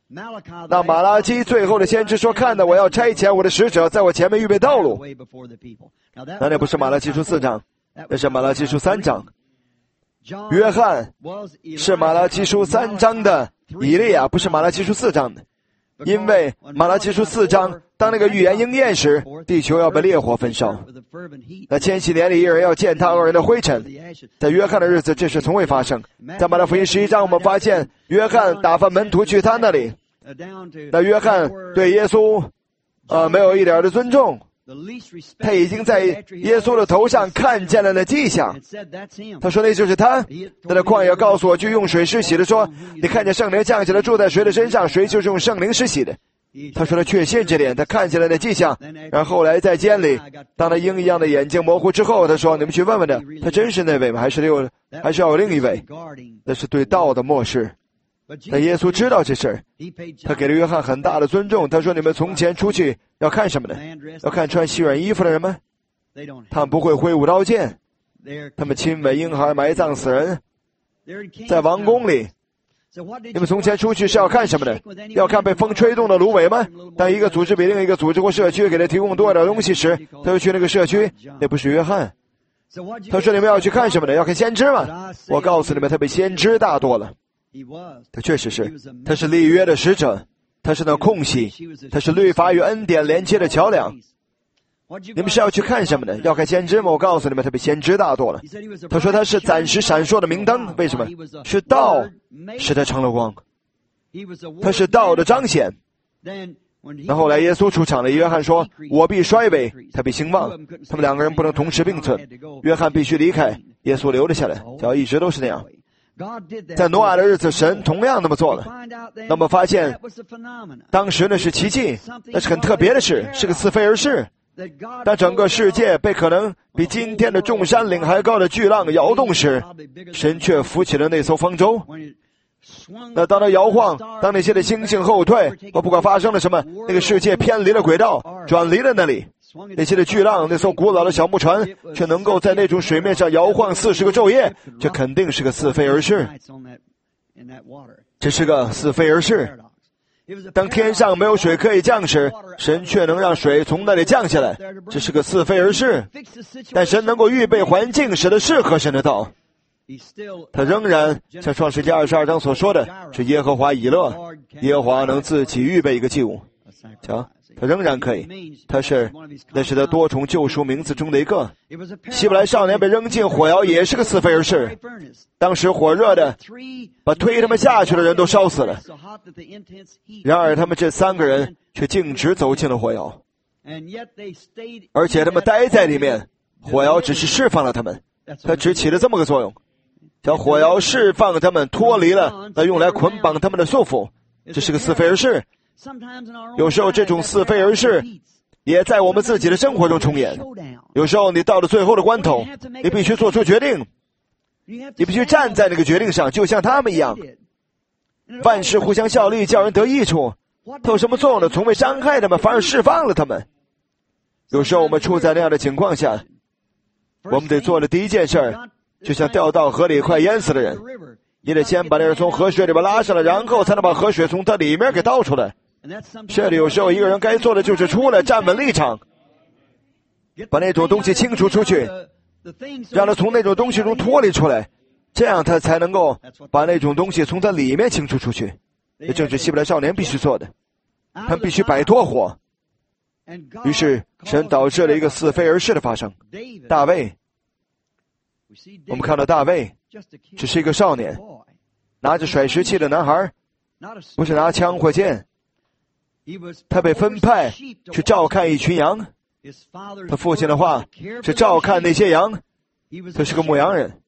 S1: 那马拉基最后的先知说：“看到我要差遣我的使者，在我前面预备道路。”那那不是马拉基书四章，那是马拉基书三章。约翰是马拉基书三章的以利亚，不是马拉基书四章的。因为马拉基书四章，当那个预言应验时，地球要被烈火焚烧。那千禧年里，一人要践踏恶人的灰尘。在约翰的日子，这事从未发生。在马太福音十一章，我们发现约翰打发门徒去他那里。那约翰对耶稣，呃，没有一点的尊重。他已经在耶稣的头上看见了那迹象。他说那就是他。他的旷野告诉我，就用水施洗的说，你看见圣灵降下来住在谁的身上，谁就是用圣灵施洗的。他说他确信这点，他看见了那迹象。然后后来在监里，当他鹰一样的眼睛模糊之后，他说你们去问问他，他真是那位吗？还是有还是要有另一位？那是对道的漠视。但耶稣知道这事儿，他给了约翰很大的尊重。他说你们从前出去要看什么呢？要看穿细软衣服的人吗？他们不会挥舞刀剑，他们亲吻婴孩，埋葬死人，在王宫里。你们从前出去是要看什么呢？要看被风吹动的芦苇吗？当一个组织比另一个组织或社区给他提供多点东西时，他就去那个社区。那不是约翰。他说你们要去看什么呢？要看先知吗？我告诉你们，他比先知大多了。他确实是，他是立约的使者，他是那空隙，他是律法与恩典连接的桥梁。你们是要去看什么呢？要看先知吗？我告诉你们，他比先知大多了。他说他是暂时闪烁的明灯，为什么？是道使他成了光，他是道的彰显。那后来耶稣出场了，约翰说我必衰微，他必兴旺，他们两个人不能同时并存，约翰必须离开，耶稣留了下来，只要一直都是那样。在挪亚的日子，神同样那么做了。那么发现当时那是奇迹，那是很特别的事，是个似非而是。当整个世界被可能比今天的众山岭还高的巨浪摇动时，神却扶起了那艘方舟。那当它摇晃，当那些的星星后退，或不管发生了什么，那个世界偏离了轨道，转离了那里，那些的巨浪，那艘古老的小木船却能够在那种水面上摇晃四十个昼夜，这肯定是个似非而是。这是个似非而是。当天上没有水可以降时，神却能让水从那里降下来，这是个似非而是。但神能够预备环境，使得适合神的道。他仍然像创世纪二十二章所说的，是耶和华以勒，耶和华能自己预备一个祭物。瞧，他仍然可以，他是那是他多重救赎名字中的一个。希伯来少年被扔进火窑也是个似非而是，当时火热的把推他们下去的人都烧死了，然而他们这三个人却径直走进了火窑，而且他们待在里面，火窑只是释放了他们，它只起了这么个作用，叫火窑释放他们，脱离了那用来捆绑他们的束缚。这是个似非而是。有时候这种似非而是也在我们自己的生活中重演。有时候你到了最后的关头，你必须做出决定，你必须站在那个决定上，就像他们一样。万事互相效力，叫人得益处。它有什么作用呢？从未伤害他们，反而释放了他们。有时候我们处在那样的情况下，我们得做的第一件事儿，就像掉到河里快淹死的人，你得先把那人从河水里边拉上来，然后才能把河水从它里面给倒出来。这里有时候一个人该做的就是出来站稳立场，把那种东西清除出去，让他从那种东西中脱离出来，这样他才能够把那种东西从他里面清除出去。这正是希伯来少年必须做的，他必须摆脱火。于是神导致了一个似非而是的发生。大卫，我们看到大卫只是一个少年，拿着甩石器的男孩，不是拿枪或剑。他被分派去照看一群羊，他父亲的话是照看那些羊，他是个牧羊人。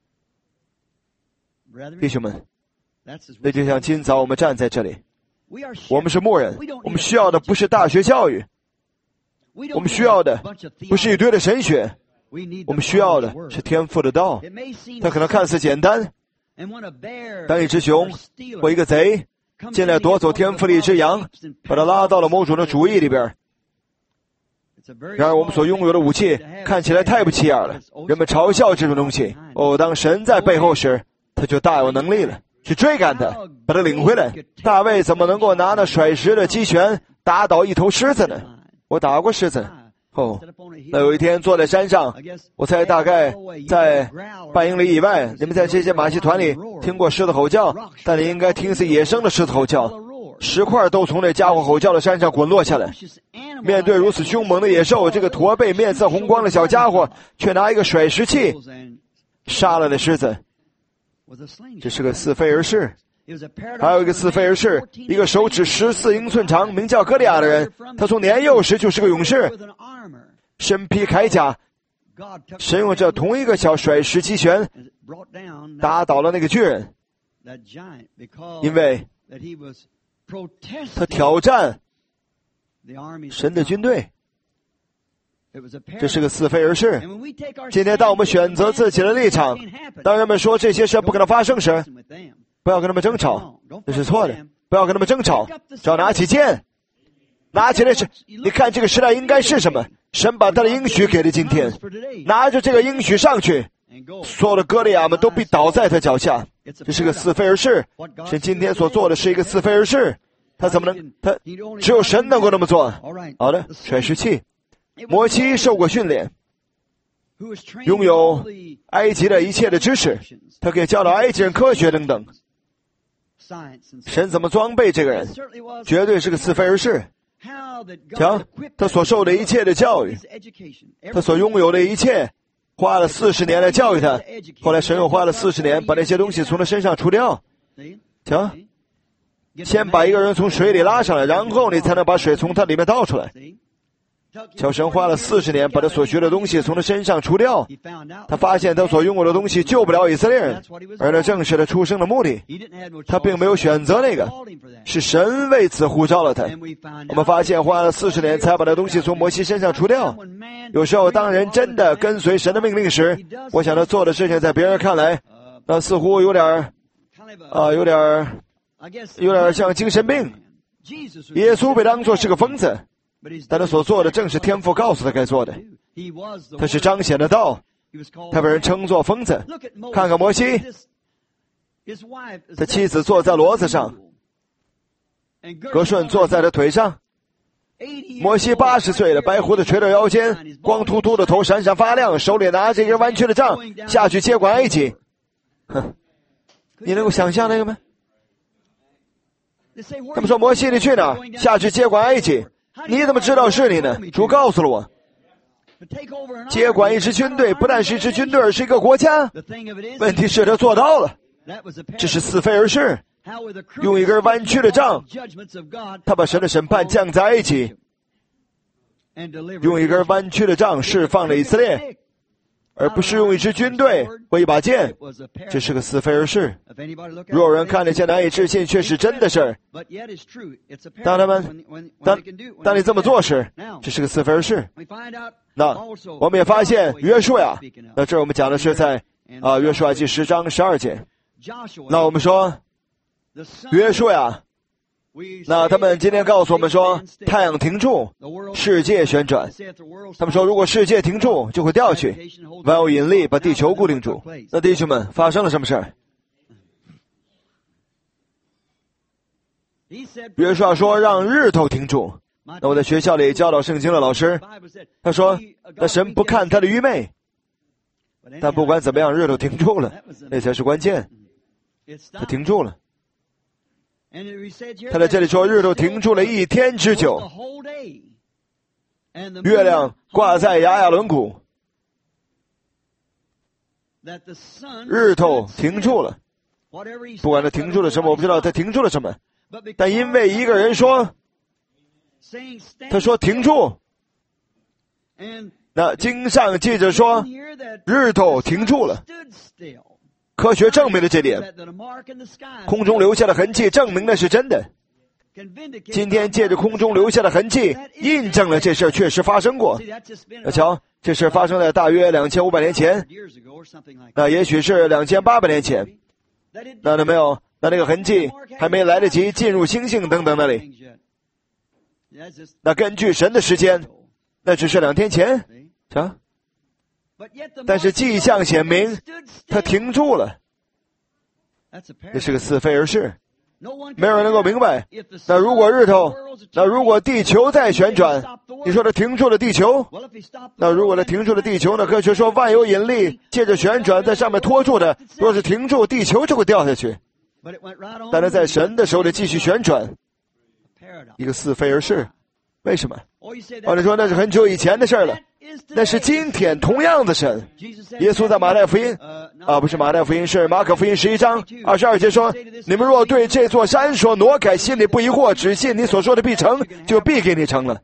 S1: 弟兄们，那就像今早我们站在这里，我们是牧人，我们需要的不是大学教育，我们需要的不是一堆的神学，我们需要的是天父的道。它可能看似简单，当一只熊或一个贼进来夺走天父的一只羊，把它拉到了某种的主义里边，然而我们所拥有的武器看起来太不起眼了，人们嘲笑这种东西。哦，当神在背后时，他就大有能力了。 去追赶他，把他领回来。大卫怎么能够拿那甩石的击拳打倒一头狮子呢？我打过狮子。哦，那有一天坐在山上，我猜大概在半英里以外，你们在这些马戏团里听过狮子吼叫，但你应该听是野生的狮子吼叫，石块都从那家伙吼叫的山上滚落下来。面对如此凶猛的野兽，这个驼背面色红光的小家伙却拿一个甩石器杀了那狮子。这是个似非而是。还有一个似非而是，一个手指十四英寸长，名叫歌利亚的人，他从年幼时就是个勇士，身披铠甲，神用这同一个小甩石击拳打倒了那个巨人，因为他挑战神的军队。这是个似非而是。今天当我们选择自己的立场，当人们说这些事不可能发生时，不要跟他们争吵，这是错的。不要跟他们争吵，只要拿起剑，拿起来是，你看这个时代应该是什么？神把他的应许给了今天，拿着这个应许上去，所有的歌利亚们都必倒在他脚下。这是个似非而是。神今天所做的是一个似非而是。他怎么能？他只有神能够那么做。好的，甩石器。摩西受过训练，拥有埃及的一切的知识，他可以教导埃及人科学等等。神怎么装备这个人？绝对是个似非而是。瞧，他所受的一切的教育，他所拥有的一切，花了四十年来教育他，后来神又花了四十年把那些东西从他身上除掉。瞧，先把一个人从水里拉上来，然后你才能把水从他里面倒出来。小神花了四十年把他所学的东西从他身上除掉，他发现他所拥有的东西救不了以色列人，而那正是他出生的目的。他并没有选择那个，是神为此呼召了他。我们发现花了四十年才把那东西从摩西身上除掉。有时候当人真的跟随神的命令时，我想他做的事情在别人看来，那似乎有点啊、呃，有点有点像精神病。耶稣被当作是个疯子，但他所做的正是天父告诉他该做的。他是彰显的道，他被人称作疯子。看看摩西，他妻子坐在骡子上，格顺坐在他腿上。摩西八十岁了，白胡子垂到腰间，光秃秃的头闪闪发亮，手里拿着一根弯曲的杖，下去接管埃及。哼，你能够想象那个吗？他们说摩西你去哪儿？下去接管埃及。你怎么知道是你呢？主告诉了我。接管一支军队不但是一支军队，而是一个国家。问题是他做到了，这是似非而是。用一根弯曲的杖，他把神的审判降在埃及，用一根弯曲的杖释放了以色列，而不是用一支军队或一把剑。这是个似非而是。若有人看那些难以置信却是真的事儿，当他们当当你这么做时，这是个似非而是。那我们也发现约书亚，那这儿我们讲的是在啊约书亚记十章十二节。那我们说约书亚，那他们今天告诉我们说太阳停住，世界旋转。他们说如果世界停住就会掉去，万有引力把地球固定住。那弟兄们，发生了什么事儿？约书亚说让日头停住。那我在学校里教导圣经的老师，他说那神不看他的愚昧，但不管怎么样日头停住了，那才是关键。他停住了。他在这里说日头停住了一天之久，月亮挂在亚亚伦谷，日头停住了。不管他停住了什么，我不知道他停住了什么，但因为一个人说，他说停住，那经上记着说日头停住了。科学证明了这点，空中留下的痕迹证明那是真的。今天借着空中留下的痕迹印证了这事确实发生过。那瞧，这事发生在大约两千五百年前，那也许是两千八百年前。那那没有，那那个痕迹还没来得及进入星星等等那里。那根据神的时间，那只是两天前。瞧，但是迹象显明他停住了。 这是个似非而是，没有人能够明白。那如果日头，那如果地球在旋转，你说它停住了地球，那如果它停住了地球呢？科学说万有引力借着旋转在上面拖住的，若是停住，地球就会掉下去。但是在神的手里继续旋转，一个似非而是。为什么？或者说那是很久以前的事了，那是今天同样的神。耶稣在马太福音啊，不是马太福音，是马可福音十一章二十二节说：你们若对这座山说挪开，心里不疑惑，只信你所说的必成，就必给你成了。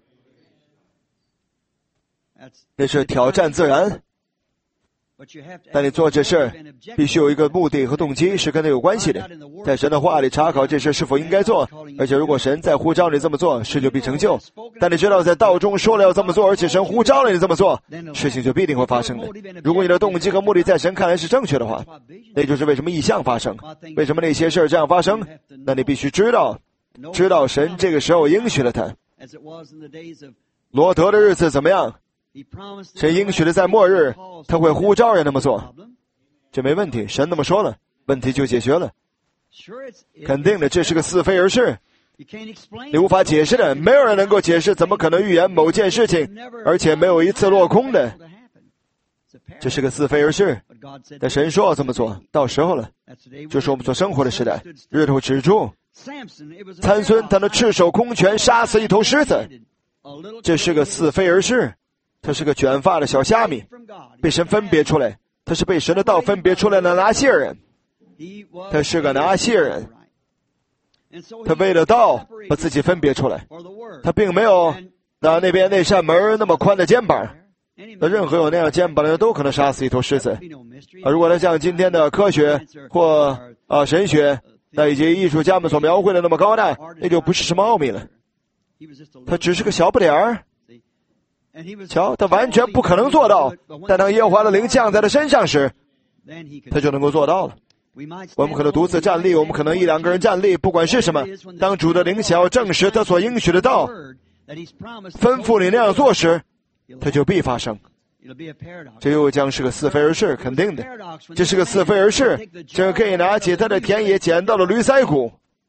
S1: 那是挑战自然，但你做这事必须有一个目的和动机，是跟他有关系的。在神的话里查考这事是否应该做，而且如果神在呼召你这么做，事就必成就。但你知道在道中说了要这么做，而且神呼召了你这么做，事情就必定会发生的。如果你的动机和目的在神看来是正确的话，那就是为什么异象发生，为什么那些事这样发生。那你必须知道，知道神这个时候应许了他。罗德的日子怎么样？神应许的在末日他会呼召人那么做，这没问题，神那么说了，问题就解决了。肯定的，这是个似非而是，你无法解释的，没有人能够解释，怎么可能预言某件事情而且没有一次落空的。这是个似非而是，但神说要这么做，到时候了，就是我们所生活的时代。日头止住，参孙他的赤手空拳杀死一头狮子，这是个似非而是。他是个卷发的小虾米，被神分别出来，他是被神的道分别出来的拿西尔人，他是个拿西尔人，他为了道把自己分别出来，他并没有拿那边那扇门那么宽的肩膀，那任何有那样肩膀的人都可能杀死一头狮子。啊，如果他像今天的科学或啊神学那以及艺术家们所描绘的那么高大，那就不是什么奥秘了，他只是个小不点儿。瞧，他完全不可能做到，但当耶和华的灵降在他身上时，他就能够做到了。我们可能独自站立，我们可能一两个人站立，不管是什么，当主的灵想要证实他所应许的道，吩咐你那样做时，他就必发生。这又将是个似非而是，肯定的，这是个似非而是。这可以拿起他的田野捡到了驴腮骨。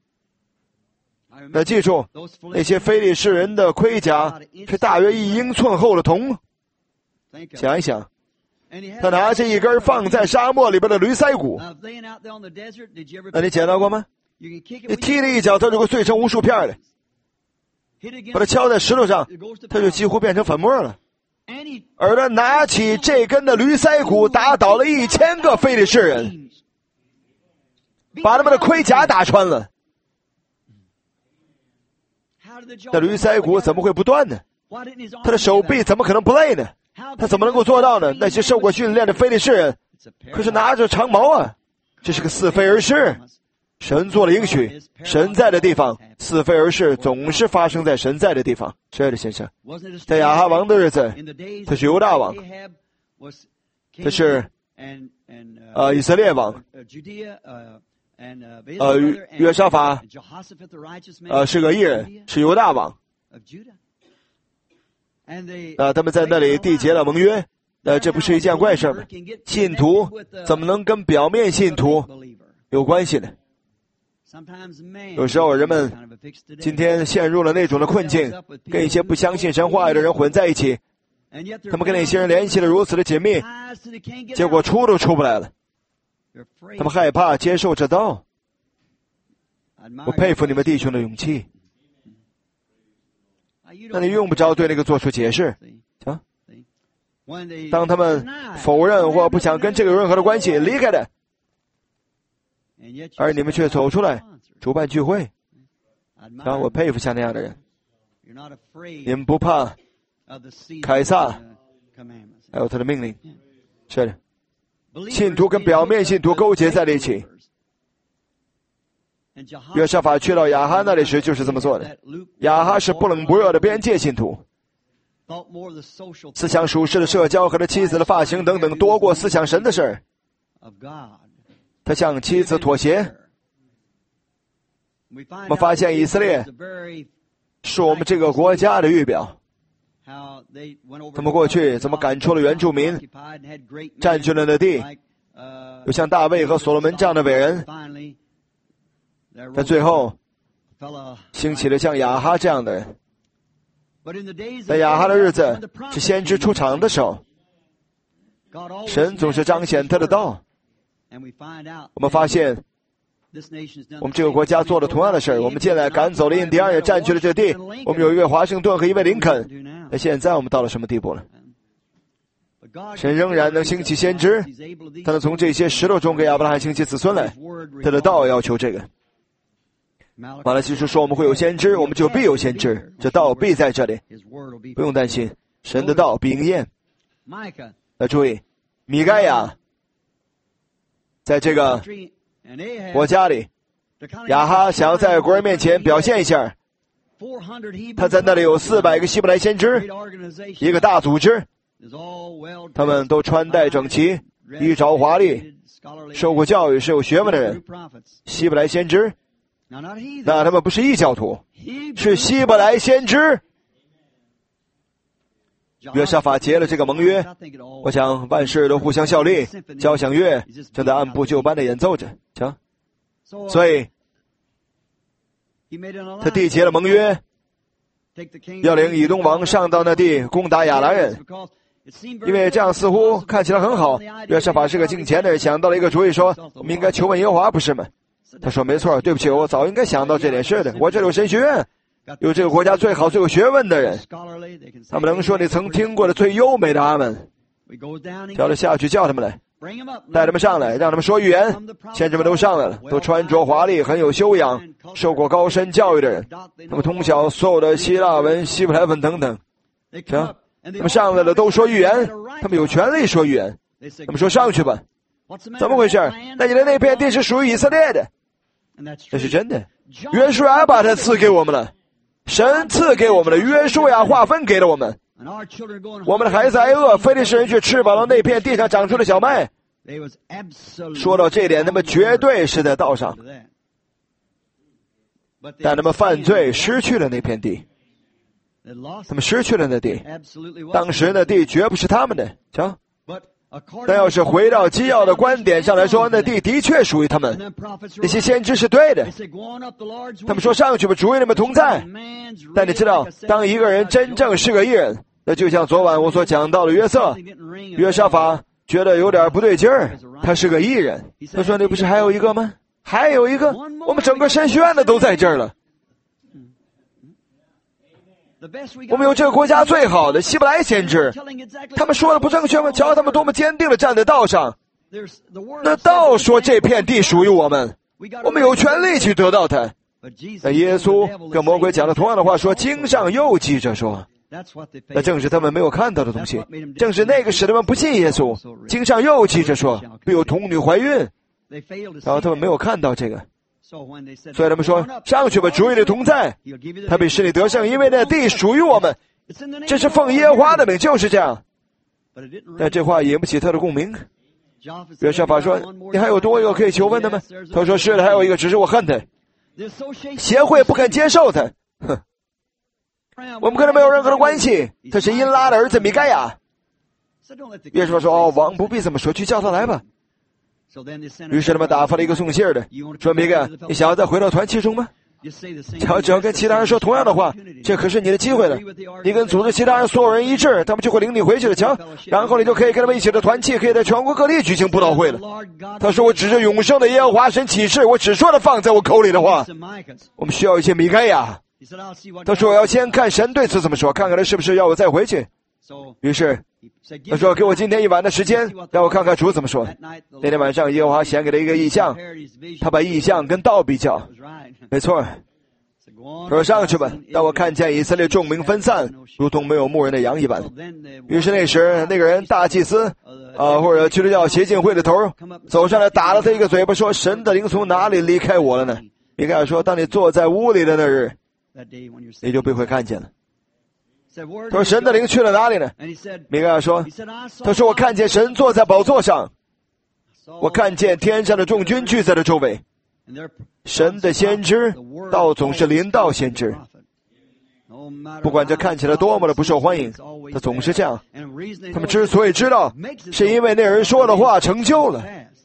S1: 那记住，那些非利士人的盔甲是大约一英寸厚的铜。想一想，他拿着一根放在沙漠里边的驴腮骨，那你捡到过吗？你踢了一脚，它就会碎成无数片的。把它敲在石头上，它就几乎变成粉末了。而他拿起这根的驴腮骨，打倒了一千个非利士人，把他们的盔甲打穿了。那驴腮骨怎么会不断呢？他的手臂怎么可能不累呢？他怎么能够做到呢？那些受过训练的非利士人可是拿着长矛啊，这是个似非而是。神做了应许，神在的地方，似非而是总是发生在神在的地方。亲爱的先生，在亚哈王的日子，他是犹大王，他是呃以色列王，呃约沙法呃是个义人，是犹大王。呃他们在那里缔结了盟约，呃这不是一件怪事吗？信徒怎么能跟表面信徒有关系呢？有时候人们今天陷入了那种的困境，跟一些不相信神话语的人混在一起，他们跟那些人联系的如此的紧密，结果出都出不来了。他们害怕接受这道。我佩服你们弟兄的勇气。那你用不着对那个做出解释啊。当他们否认或不想跟这个有任何的关系，离开的，而你们却走出来主办聚会，让我佩服像那样的人。你们不怕凯撒还有他的命令。是的，信徒跟表面信徒勾结在了一起。约沙法去到亚哈那里时就是这么做的。亚哈是不冷不热的边界信徒，思想属世的社交和他妻子的发型等等多过思想神的事儿。他向妻子妥协。我们发现以色列是我们这个国家的预表。他们过去怎么赶出了原住民，占据了那地， 有像大卫和所罗门这样的伟人，但最后兴起了像亚哈这样的人。在亚哈的日子，是先知出场的时候，神总是彰显他的道。我们发现我们这个国家做了同样的事儿，我们进来赶走了印第安人，占据了这地。我们有一位华盛顿和一位林肯。那现在我们到了什么地步了？神仍然能兴起先知，他能从这些石头中给亚伯拉罕兴起子孙来。他的道要求这个。马拉基书说我们会有先知，我们就必有先知，这道必在这里，不用担心，神的道必应验。那注意，米该亚在这个国家里，亚哈想要在国人面前表现一下，他在那里有四百个希伯来先知，一个大组织，他们都穿戴整齐，衣着华丽，受过教育，是有学问的人。希伯来先知，那他们不是异教徒，是希伯来先知。约沙法结了这个盟约，我想万事都互相效力，交响乐正在按部就班地演奏着，瞧，所以他缔结了盟约，要领以东王上到那地攻打亚兰人。因为这样似乎看起来很好，约沙法是个敬虔的人，想到了一个主意，说我们应该求问耶和华，不是吗？他说没错，对不起，我早应该想到这点事的。我这里有神学院，有这个国家最好最有学问的人，他们能说你曾听过的最优美的阿们。叫他下去，叫他们来，带他们上来，让他们说预言。先知们都上来了，都穿着华丽，很有修养，受过高深教育的人，他们通晓所有的希腊文、希伯来文等等。行，他们上来了，都说预言，他们有权利说预言。他们说上去吧。怎么回事？那你的那片地是属于以色列的，那是真的。约书亚把它赐给我们了，神赐给我们了，约书亚划分给了我们。我们的孩子挨饿，非利士人却吃饱了那片地上长出的小麦。说到这点，他们绝对是在道上，但他们犯罪失去了那片地，他们失去了那地，当时那地绝不是他们的。瞧，但要是回到基要的观点上来说，那地的确属于他们。那些先知是对的，他们说上去吧，主与你们同在。但你知道，当一个人真正是个义人，那就像昨晚我所讲到的约瑟，约沙法觉得有点不对劲儿，他是个义人。他说你不是还有一个吗？还有一个，我们整个神学院的都在这儿了。我们有这个国家最好的希伯来先知，他们说的不正确吗？瞧他们多么坚定地站在道上，那道说这片地属于我们，我们有权利去得到它。但耶稣跟魔鬼讲了同样的话，说经上又记着说，那正是他们没有看到的东西，正是那个使他们不信耶稣。经上又记着说必有童女怀孕，然后他们没有看到这个，所以他们说上去吧，主与你同在，他必使你得胜，因为那地属于我们，这是奉耶和华的名，就是这样。但这话引不起他的共鸣。约沙法说你还有多一个可以求问的吗？他说是的，还有一个，只是我恨他，协会不肯接受他。哼，我们跟他没有任何的关系，他是因拉的儿子米该亚。约沙法说哦，王不必这么说，去叫他来吧。于是他们打发了一个送信的，说米该，你想要再回到团契中吗？瞧，只要跟其他人说同样的话，这可是你的机会了。你跟组织其他人所有人一致，他们就会领你回去了。瞧，然后你就可以跟他们一起的团契，可以在全国各地举行布道会了。他说我指着永生的耶和华神起誓，我只说了放在我口里的话。我们需要一些米该亚。他说我要先看神对此怎么说，看看他是不是要我再回去。于是他说给我今天一晚的时间，让我看看主怎么说。那天晚上耶和华显给了一个异象，他把异象跟道比较，没错。他说上去吧，当我看见以色列众民分散，如同没有牧人的羊一般。于是那时那个人大祭司啊、呃，或者基督教协进会的头走上来打了他一个嘴巴，说神的灵从哪里离开我了呢？米该亚说当你坐在屋里的那日，你就必会看见了。他说神的灵去了哪里呢？米该亚说他说我看见神坐在宝座上，我看见天上的众军聚在了周围。神的先知道总是临到先知，不管这看起来多么的不受欢迎，他总是这样。他们之所以知道，是因为那人说的话成就了。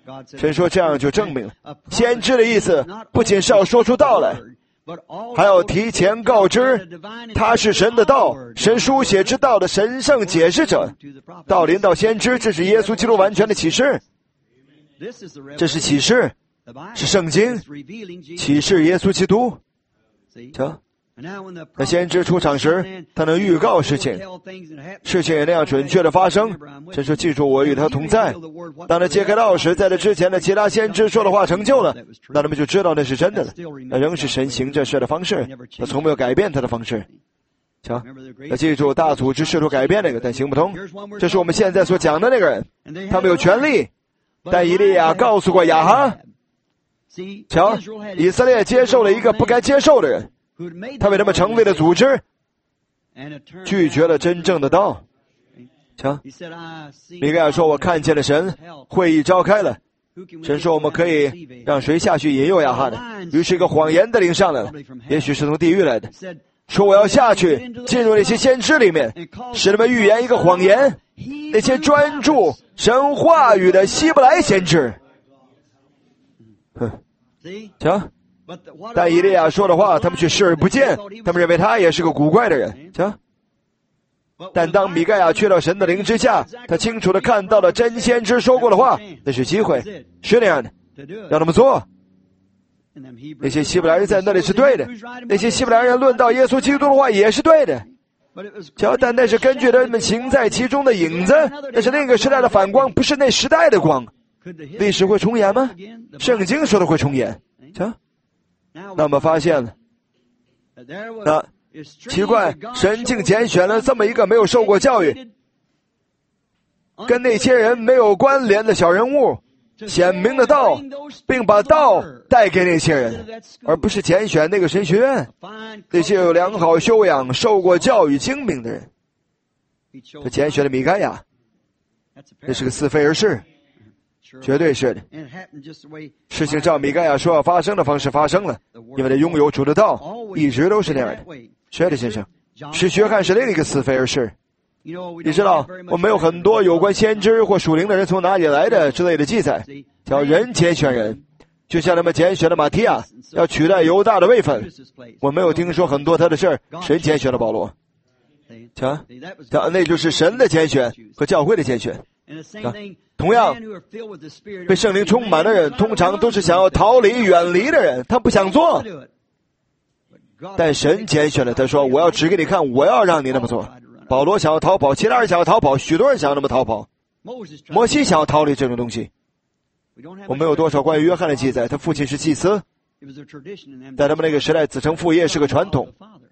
S1: 神说这样就证明了，先知的意思不仅是要说出道来，还要提前告知他是神的道，神书写之道的神圣解释者。道临到先知，这是耶稣基督完全的启示，这是启示，是圣经启示耶稣基督。瞧，那先知出场时，他能预告事情，事情也那样准确的发生。神说记住我与他同在。当他揭开道时，在这之前的其他先知说的话成就了，那他们就知道那是真的了。那仍是神行这事的方式，他从没有改变他的方式。瞧，要记住大组织试图改变那个，但行不通。这是我们现在所讲的那个人，他们有权利，但以利亚告诉过亚哈。瞧，以色列接受了一个不该接受的人，他为他们成立了组织，拒绝了真正的道。瞧，米盖亚说我看见了神，会议召开了，神说我们可以让谁下去引诱亚哈呢？于是一个谎言的灵上来了，也许是从地狱来的，说我要下去进入那些先知里面，使他们预言一个谎言，那些专注神话语的希伯来先知。哼，瞧，但以利亚说的话他们却视而不见，他们认为他也是个古怪的人。瞧，但当米盖亚去到神的灵之下，他清楚地看到了真先知说过的话，那是机会，是那样的，让他们做。那些希伯来人在那里是对的，那些希伯来人论到耶稣基督的话也是对的。瞧，但那是根据人们行在其中的影子，那是另一个时代的反光，不是那时代的光。历史会重演吗？圣经说的会重演。瞧，那我们发现了，那奇怪，神竟拣选了这么一个没有受过教育，跟那些人没有关联的小人物，显明的道，并把道带给那些人，而不是拣选那个神学院那些有良好修养、受过教育、精明的人。他拣选了米该亚，这是个似非而是，绝对是的。事情照米该亚说要发生的方式发生了，因为他拥有主的道，一直都是那样的。是的，先生，使约翰是另一个似非而是。你知道，我们有很多有关先知或属灵的人从哪里来的之类的记载，叫人拣选人，就像他们拣选了马提亚，要取代犹大的位分。我没有听说很多他的事儿，神拣选了保罗。瞧，那就是神的拣选和教会的拣选。同样，被圣灵充满的人，通常都是想要逃离、远离的人，他不想做。但神拣选了，他说：“我要指给你看，我要让你那么做。”保罗想要逃跑，其他人想要逃跑，许多人想要那么逃跑。摩西想要逃离这种东西。我们有多少关于约翰的记载？他父亲是祭司，在他们那个时代，子承父业是个传统。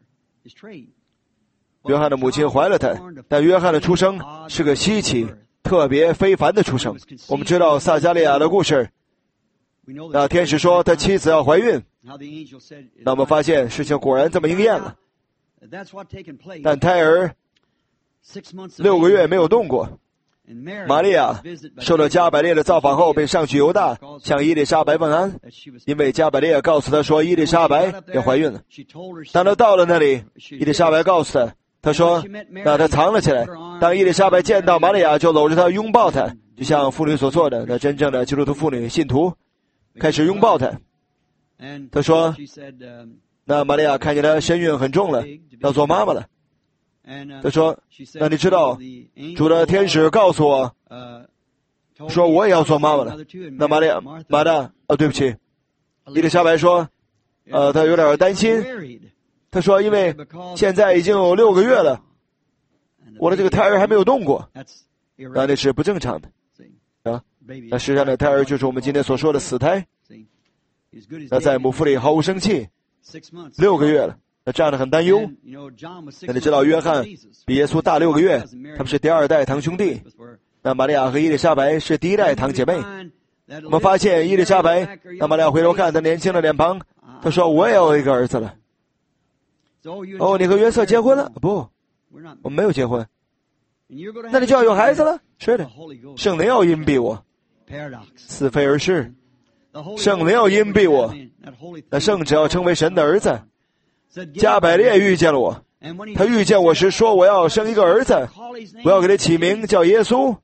S1: 约翰的母亲怀了他，但约翰的出生是个稀奇、特别、非凡的出生。我们知道撒迦利亚的故事，那天使说他妻子要怀孕，那我们发现事情果然这么应验了。但胎儿六个月没有动过。玛利亚受了加百列的造访后，便上去犹大向伊丽莎白问安，因为加百列告诉他说伊丽莎白要怀孕了。当他到了那里，伊丽莎白告诉他，他说那他藏了起来。当伊丽莎白见到玛利亚，就搂着他拥抱他，就像妇女所做的，那真正的基督徒妇女信徒开始拥抱他。他说那玛利亚看见他身孕很重了，要做妈妈了。他说那你知道主的天使告诉我说我也要做妈妈了。那玛利亚马大哦对不起，伊丽莎白说呃，他有点担心。他说因为现在已经有六个月了，我的这个胎儿还没有动过，那那是不正常的啊。那实际上的胎儿就是我们今天所说的死胎，那在母腹里毫无生气，六个月了，那这样的很担忧。那你知道约翰比耶稣大六个月，他们是第二代堂兄弟。那玛利亚和伊丽莎白是第一代堂姐妹。我们发现伊丽莎白，那玛利亚回头看她年轻的脸庞，她说我也有一个儿子了。哦，你和约瑟结婚了？不，我们没有结婚。那你就要有孩子了？是的，圣灵要荫蔽我，似非而是。圣灵要荫蔽我，那圣者要成为神的儿子。加百列遇见了我，他遇见我时说我要生一个儿子，我要给他起名叫耶稣，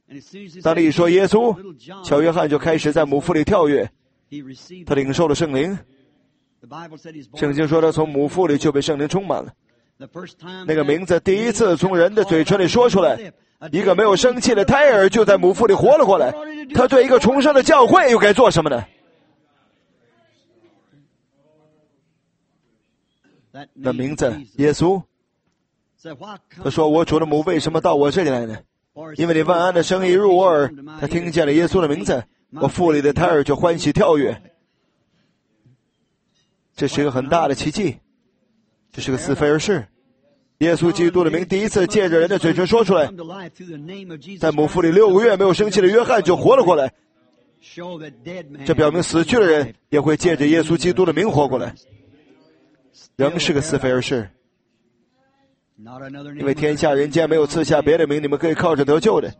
S1: 当你一说耶稣，小约翰就开始在母腹里跳跃，他领受了圣灵。圣经说他从母腹里就被圣灵充满了。那个名字第一次从人的嘴唇里说出来，一个没有生气的胎儿就在母腹里活了过来。他对一个重生的教会又该做什么呢？那名字耶稣，他说我主的母为什么到我这里来呢？因为你万安的声音入我耳，他听见了耶稣的名字，我腹里的胎儿就欢喜跳跃。这是一个很大的奇迹，这是个似非而是。耶稣基督的名第一次借着人的嘴唇说出来，在母腹里六个月没有生气的约翰就活了过来。这表明死去的人也会借着耶稣基督的名活过来，仍是个似非而是。因为天下人间没有赐下别的名，你们可以靠着得救的。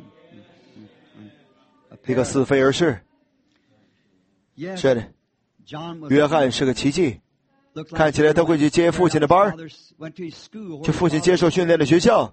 S1: 一个似非而是。是的，约翰是个奇迹。看起来他会去接父亲的班，去父亲接受训练的学校，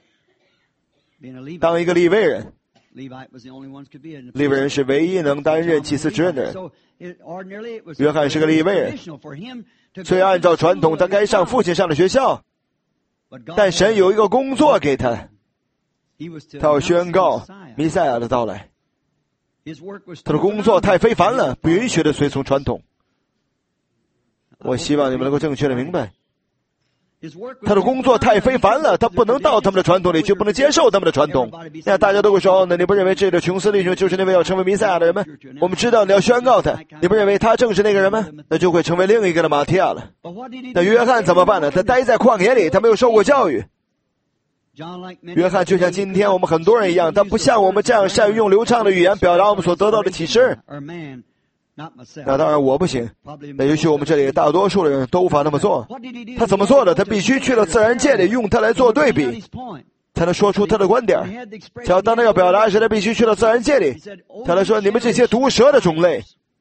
S1: 当一个利未人。利未人是唯一能担任祭司职任的人。约翰是个利未人，所以按照传统他该上父亲上的学校，但神有一个工作给他，他要宣告弥赛亚的到来。他的工作太非凡了，不允许他随从传统。我希望你们能够正确的明白，他的工作太非凡了，他不能到他们的传统里去，不能接受他们的传统。那大家都会说，哦，那你不认为这个琼斯弟兄就是那位要成为弥赛亚的人吗？我们知道你要宣告他，你不认为他正是那个人吗？那就会成为另一个的马提亚了。那约翰怎么办呢？他待在旷野里，他没有受过教育。约翰就像今天我们很多人一样，他不像我们这样善于用流畅的语言表达我们所得到的启示。那当然我不行，那也许我们这里大多数的人都无法那么做。他怎么做的？他必须去了自然界里，用它来做对比，才能说出他的观点。只要当他要表达时，他必须去了自然界里，他来说你们这些毒蛇的种类。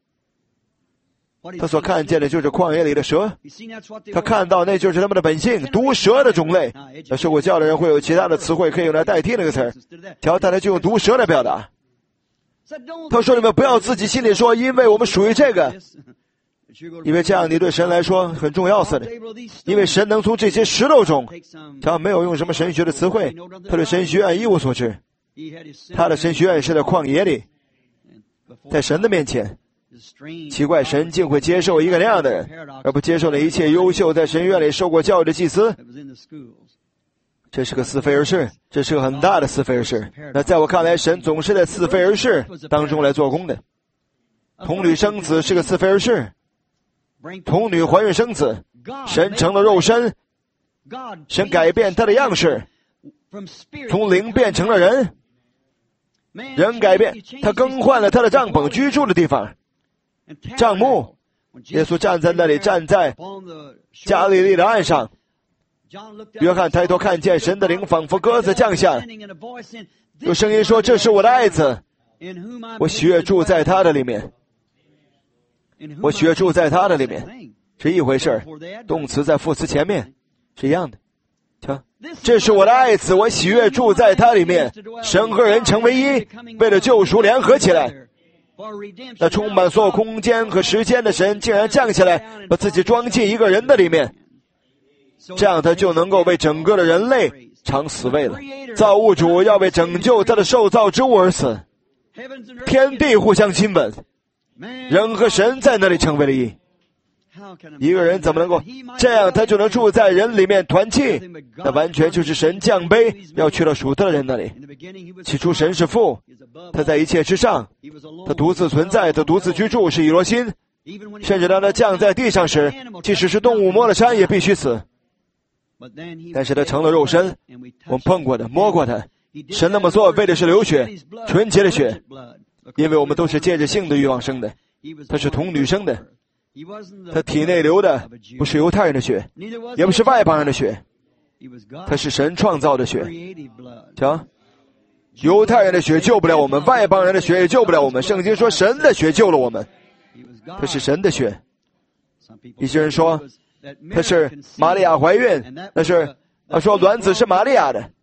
S1: 他所看见的就是旷野里的蛇，他看到那就是他们的本性，毒蛇的种类。那受过教的人会有其他的词汇可以用来代替那个词儿，条他来就用毒蛇来表达。他说你们不要自己心里说，因为我们属于这个，因为这样你对神来说很重要似的。因为神能从这些石头中，他没有用什么神学的词汇，他对神学院一无所知。他的神学院是在旷野里，在神的面前。奇怪，神竟会接受一个那样的人，而不接受那一切优秀在神院里受过教育的祭司。这是个似非而是，这是个很大的似非而是。那在我看来，神总是在似非而是当中来做工的。童女生子是个似非而是，童女怀孕生子，神成了肉身，神改变他的样式，从灵变成了人，人改变，他更换了他的帐篷居住的地方，帐幕。耶稣站在那里，站在加利利的岸上。约翰抬头看见神的灵仿佛鸽子降下，有声音说，这是我的爱子，我喜悦住在他的里面，我喜悦住在他的里面，是一回事，动词在副词前面是一样的。瞧，这是我的爱子，我喜悦住在他里面。神和人成为一，为了救赎联合起来。那充满所有空间和时间的神竟然降下来，把自己装进一个人的里面，这样他就能够为整个的人类尝死味了。造物主要为拯救他的受造之物而死，天地互相亲吻，人和神在那里成为了一。一个人怎么能够这样？他就能住在人里面团契，那完全就是神降卑，要去到属他的人那里。起初神是父，他在一切之上，他独自存在，他独自居住，是以罗心。甚至当他降在地上时，即使是动物摸了山也必须死。但是他成了肉身，我们碰过他，摸过他。神那么做为的是流血，纯洁的血，因为我们都是借着性的欲望生的。他是童女生的，他体内流的不是犹太人的血，也不是外邦人的血，他是神创造的血。瞧，犹太人的血救不了我们，外邦人的血也救不了我们。圣经说神的血救了我们，他是神的血。一些人说他是玛利亚怀孕，那是他说卵子是玛利亚的，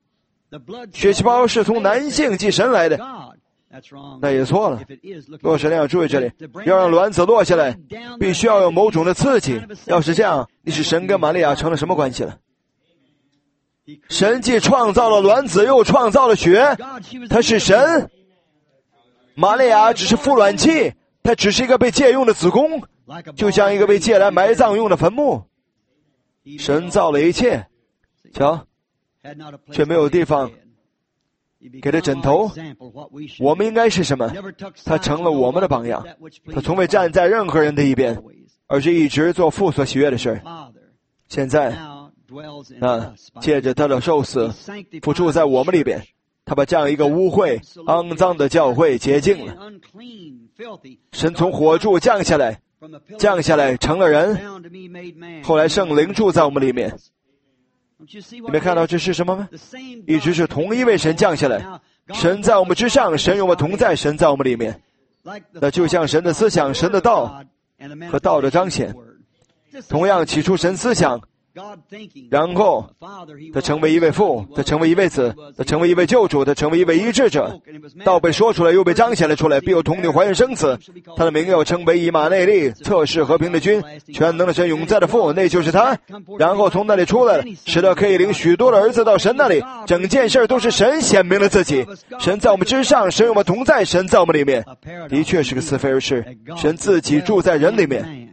S1: 血细胞是从男性寄神来的，那也错了。若是那样，注意这里，要让卵子落下来，必须要有某种的刺激。要是这样，你是神跟玛利亚成了什么关系了？神既创造了卵子，又创造了血，他是神。玛利亚只是孵卵器，它只是一个被借用的子宫，就像一个被借来埋葬用的坟墓。神造了一切，瞧，却没有地方给他枕头。我们应该是什么？他成了我们的榜样，他从未站在任何人的一边，而是一直做父所喜悦的事。现在那借着他的受死附住在我们里边，他把这样一个污秽肮脏的教会洁净了。神从火柱降下来，降下来成了人，后来圣灵住在我们里面。你没看到这是什么吗？一直是同一位神降下来，神在我们之上，神与我们同在，神在我们里面。那就像神的思想、神的道和道的彰显，同样起初神思想，然后他成为一位父，他成为一位子，他成为一位救主，他成为一位医治者。道被说出来，又被彰显了出来，必有童女怀孕生子，他的名又称为以马内利，测试和平的君，全能的神，永在的父，那就是他。然后从那里出来了，使得可以领许多的儿子到神那里。整件事都是神显明了自己，神在我们之上，神与我们同在，神在我们里面。的确是个似非而是，神自己住在人里面。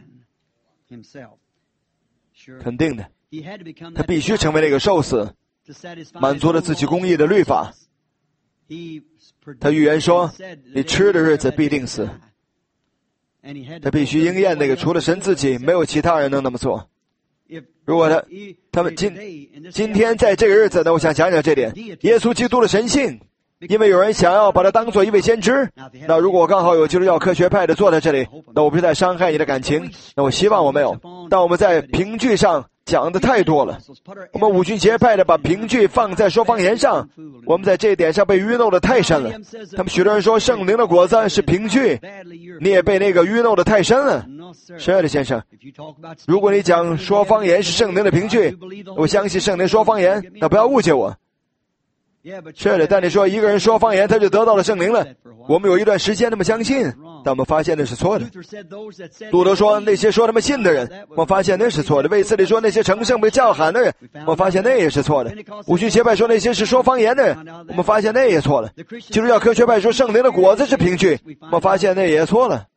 S1: 肯定的，他必须成为那个受死，满足了自己公义的律法。他预言说，你吃的日子必定死。他必须应验那个除了神自己，没有其他人能那么做。如果他他们今今天在这个日子呢，我想讲讲这点，耶稣基督的神性。因为有人想要把他当做一位先知，那如果刚好有基督教科学派的坐在这里，那我不是在伤害你的感情，那我希望我没有。但我们在凭据上讲的太多了，我们五旬节派的把凭据放在说方言上，我们在这一点上被愚弄的太深了。他们许多人说圣灵的果子是凭据，你也被那个愚弄的太深了。是的，先生，如果你讲说方言是圣灵的凭据，我相信圣灵说方言，那不要误解我。是的，但你说一个人说方言他就得到了圣灵了，我们有一段时间那么相信，但我们发现那是错的。路德说那些说他们信的人，我发现那是错的。卫斯理说那些成圣被叫喊的人，我发现那也是错的。五旬节派说那些是说方言的人，我们发现那也错了。基督教科学派说圣灵的果子是凭据，我发现那也错了。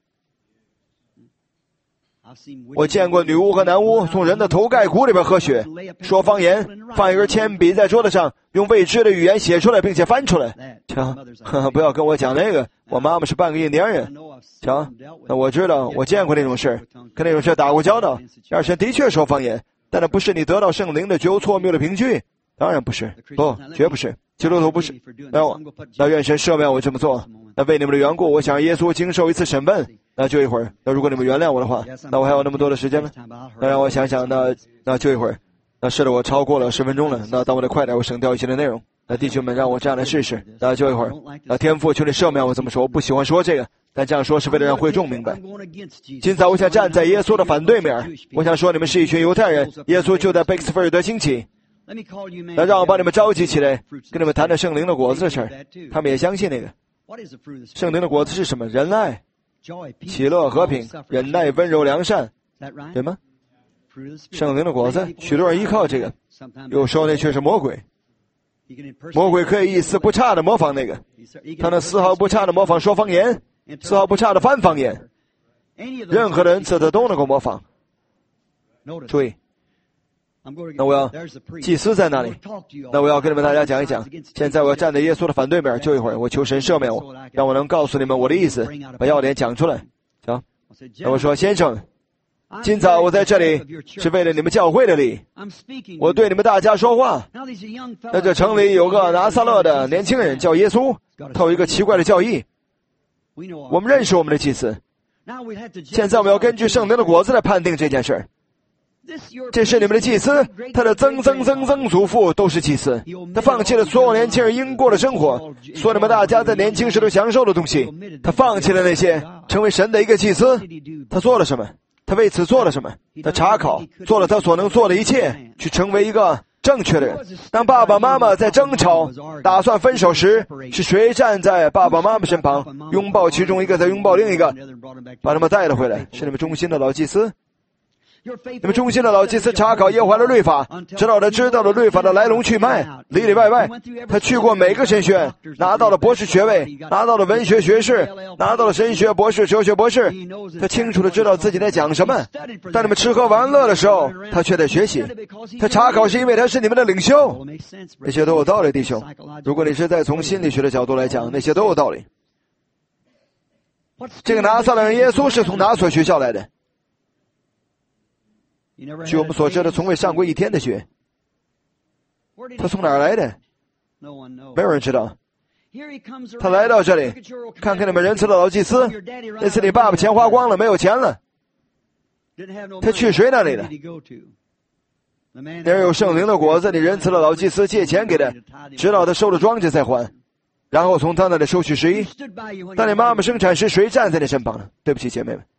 S1: 我见过女巫和男巫从人的头盖骨里边喝血，说方言，放一根铅笔在桌子上，用未知的语言写出来并且翻出来。瞧，呵呵，不要跟我讲那个，我妈妈是半个印第安人。瞧，那我知道，我见过那种事，跟那种事打过交道。二神的确说方言，但那不是你得到圣灵的绝无错谬的凭据，当然不是，不，绝不是。基督徒不是。那我那愿神赦免我这么做。那为你们的缘故，我想让耶稣经受一次审问。那就一会儿。那如果你们原谅我的话，那我还有那么多的时间吗？那让我想想，那那就一会儿。那是的，我超过了十分钟了。那当我得快点，我省掉一些的内容。那弟兄们，让我这样来试试。那就一会儿。那天父，求你赦免我这么说，我不喜欢说这个，但这样说是为了让会众明白。今早我想站在耶稣的反对面，我想说你们是一群犹太人，耶稣就在贝克斯菲尔德兴起。那让我把你们召集起来，跟你们谈谈圣灵的果子的事儿。他们也相信那个。圣灵的果子是什么？仁爱、喜乐、和平、忍耐、温柔、良善，对吗？圣灵的果子，许多人依靠这个，有时候那却是魔鬼。魔鬼可以一丝不差的模仿那个，他能丝毫不差的模仿说方言，丝毫不差的翻方言，任何人次他都能够模仿。注意，那我要祭司在那里，那我要跟你们大家讲一讲。现在我要站在耶稣的反对面，就一会儿，我求神赦免我，让我能告诉你们我的意思，把要点讲出来。行，那我说，先生，今早我在这里是为了你们教会的利，我对你们大家说话。在这城里有个拿撒勒的年轻人叫耶稣，他有一个奇怪的教义。我们认识我们的祭司，现在我们要根据圣灵的果子来判定这件事儿。这是你们的祭司，他的曾曾曾曾祖父都是祭司，他放弃了所有年轻人应过的生活，所有你们大家在年轻时都享受的东西，他放弃了那些，成为神的一个祭司。他做了什么？他为此做了什么？他查考，做了他所能做的一切，去成为一个正确的人。当爸爸妈妈在争吵、打算分手时，是谁站在爸爸妈妈身旁，拥抱其中一个，再拥抱另一个，把他们带了回来？是你们忠心的老祭司。你们忠心的老祭司查考耶和华的律法，直到他知道了律法的来龙去脉，里里外外。他去过每个神学院，拿到了博士学位，拿到了文学学士，拿到了神学博士、哲学博士。他清楚地知道自己在讲什么。当你们吃喝玩乐的时候，他却在学习。他查考是因为他是你们的领袖。那些都有道理，弟兄。如果你是在从心理学的角度来讲，那些都有道理。这个拿撒勒人耶稣是从哪所学校来的？据我们所知的，从未上过一天的学。他从哪儿来的？没有人知道。他来到这里，看看你们仁慈的老祭司。那次你爸爸钱花光了，没有钱了，他去谁那里了？那人有圣灵的果子，你仁慈的老祭司借钱给他，直到他收了庄稼再还，然后从他那里收取十一。当你妈妈生产时，谁站在你身旁呢？对不起，姐妹们。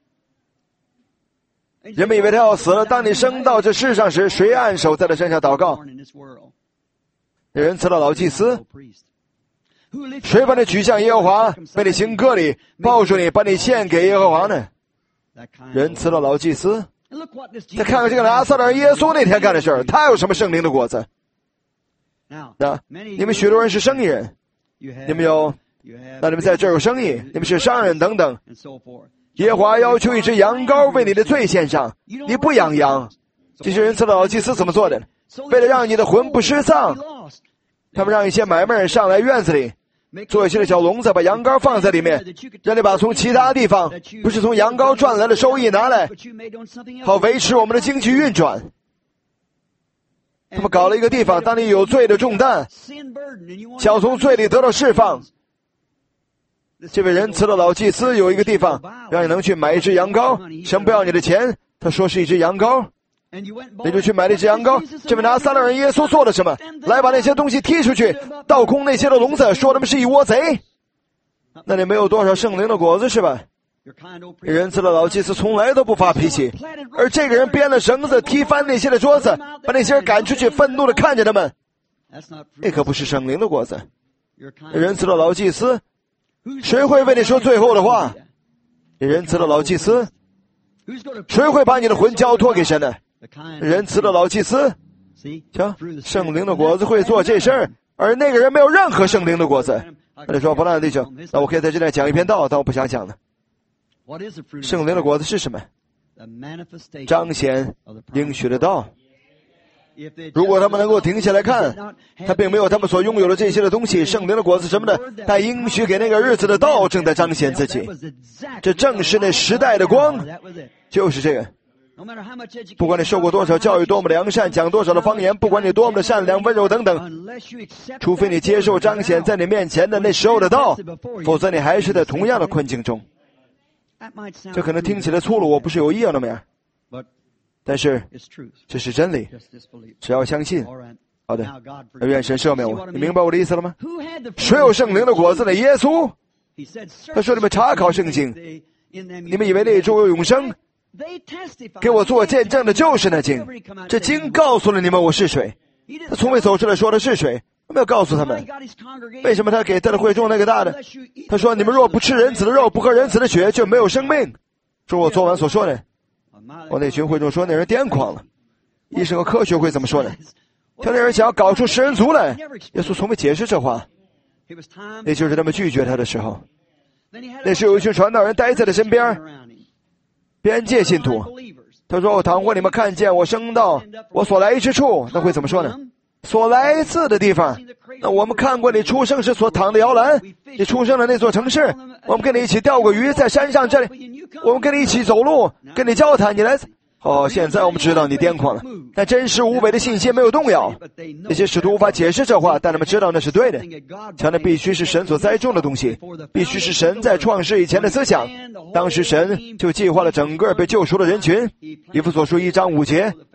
S1: 人们以为他要死了。当你生到这世上时，谁按手在他身上祷告？仁慈的老祭司。谁把你举向耶和华，为你行割礼，抱住你，把你献给耶和华呢？仁慈的老祭司。再看看这个拿撒勒人耶稣那天干的事儿，他有什么圣灵的果子？那你们许多人是生意人，你们有，那你们在这儿有生意，你们是商人等等。耶和华要求一只羊羔为你的罪献上，你不养羊。这些仁慈的老祭司怎么做的？为了让你的魂不失丧，他们让一些买卖人上来院子里，做一些的小笼子，把羊羔放在里面，让你把从其他地方不是从羊羔赚来的收益拿来，好维持我们的经济运转。他们搞了一个地方，当你有罪的重担，想从罪里得到释放，这位仁慈的老祭司有一个地方让你能去买一只羊羔。神不要你的钱，他说是一只羊羔，你就去买了一只羊羔。这位拿撒勒人耶稣做了什么？来把那些东西踢出去，倒空那些的笼子，说他们是一窝贼。那你没有多少圣灵的果子是吧？仁慈的老祭司从来都不发脾气，而这个人编了绳子踢翻那些的桌子，把那些人赶出去，愤怒地看着他们。那可不是圣灵的果子。仁慈的老祭司。谁会为你说最后的话？仁慈的老祭司。谁会把你的魂交托给神呢？仁慈的老祭司。瞧，圣灵的果子会做这事儿，而那个人没有任何圣灵的果子。那你说不烂弟兄，那我可以在这里讲一篇道，但我不想讲了。圣灵的果子是什么？彰显应许的道。如果他们能够停下来看，他并没有他们所拥有的这些的东西，圣灵的果子什么的，但应许给那个日子的道正在彰显自己。这正是那时代的光，就是这个。不管你受过多少教育，多么良善，讲多少的方言，不管你多么的善良、温柔等等，除非你接受彰显在你面前的那时候的道，否则你还是在同样的困境中。这可能听起来粗鲁，我不是有意要那么样，但是这是真理，只要相信。好的，愿神赦免我。你明白我的意思了吗？谁有圣灵的果子呢？耶稣。他说你们查考圣经，你们以为那周有永生，给我做见证的就是那经。这经告诉了你们我是谁。他从未走出来说的是谁，没有告诉他们。为什么他给他的会众那个大的？他说你们若不吃人子的肉，不喝人子的血，就没有生命。这是我昨晚所说的。我那群会众说那人癫狂了。医生和科学会怎么说呢？他那人想要搞出食人族来。耶稣从未解释这话。那就是他们拒绝他的时候。那时有一群传道人待在他身边，边界信徒。他说倘若你们看见我升到我所来之处，那会怎么说呢？所来自的地方。那我们看过你出生时所躺的摇篮，你出生的那座城市，我们跟你一起钓过鱼，在山上这里，我们跟你一起走路，跟你交谈，你来。哦，现在我们知道你癫狂了，但真实无伪的信心没有动摇。那些使徒无法解释这话，但他们知道那是对的。强的必须是神所栽种的东西，必须是神在创世以前的思想。当时神就计划了整个被救赎的人群。以弗所书一章五节，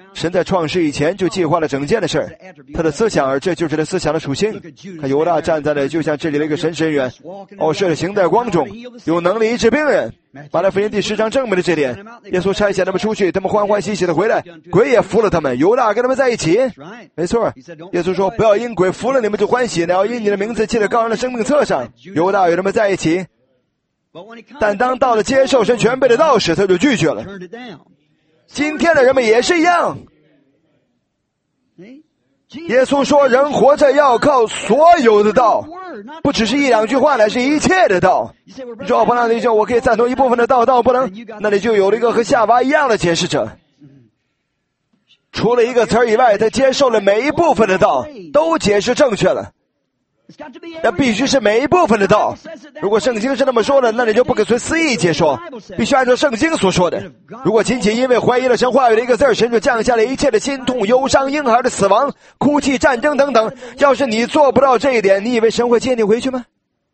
S1: 神在创世以前就计划了整件的事儿，他的思想，而这就是他思想的属性。看犹大站在了就像这里的一个神职人员，哦，是行在光中，有能力医治病人。马太福音第十章证明了这点。耶稣差遣他们出去，他们欢欢喜喜的回来，鬼也服了他们，犹大跟他们在一起。没错，耶稣说不要因鬼服了你们就欢喜，乃要因你的名字记在羔羊的生命册上。犹大与他们在一起，但当到了接受神全备的道时，他就拒绝了。今天的人们也是一样。耶稣说人活着要靠所有的道，不只是一两句话，乃是一切的道。你说朋友弟兄，我可以赞同一部分的道，道不能，那你就有了一个和夏娃一样的解释者。除了一个词儿以外，他接受了每一部分的道，都解释正确了。那必须是每一部分的道。如果圣经是那么说的，那你就不可随私意解说，必须按照圣经所说的。如果仅仅因为怀疑了神话语的一个字，神就降下了一切的心痛、忧伤、婴孩的死亡、哭泣、战争等等。要是你做不到这一点，你以为神会接你回去吗？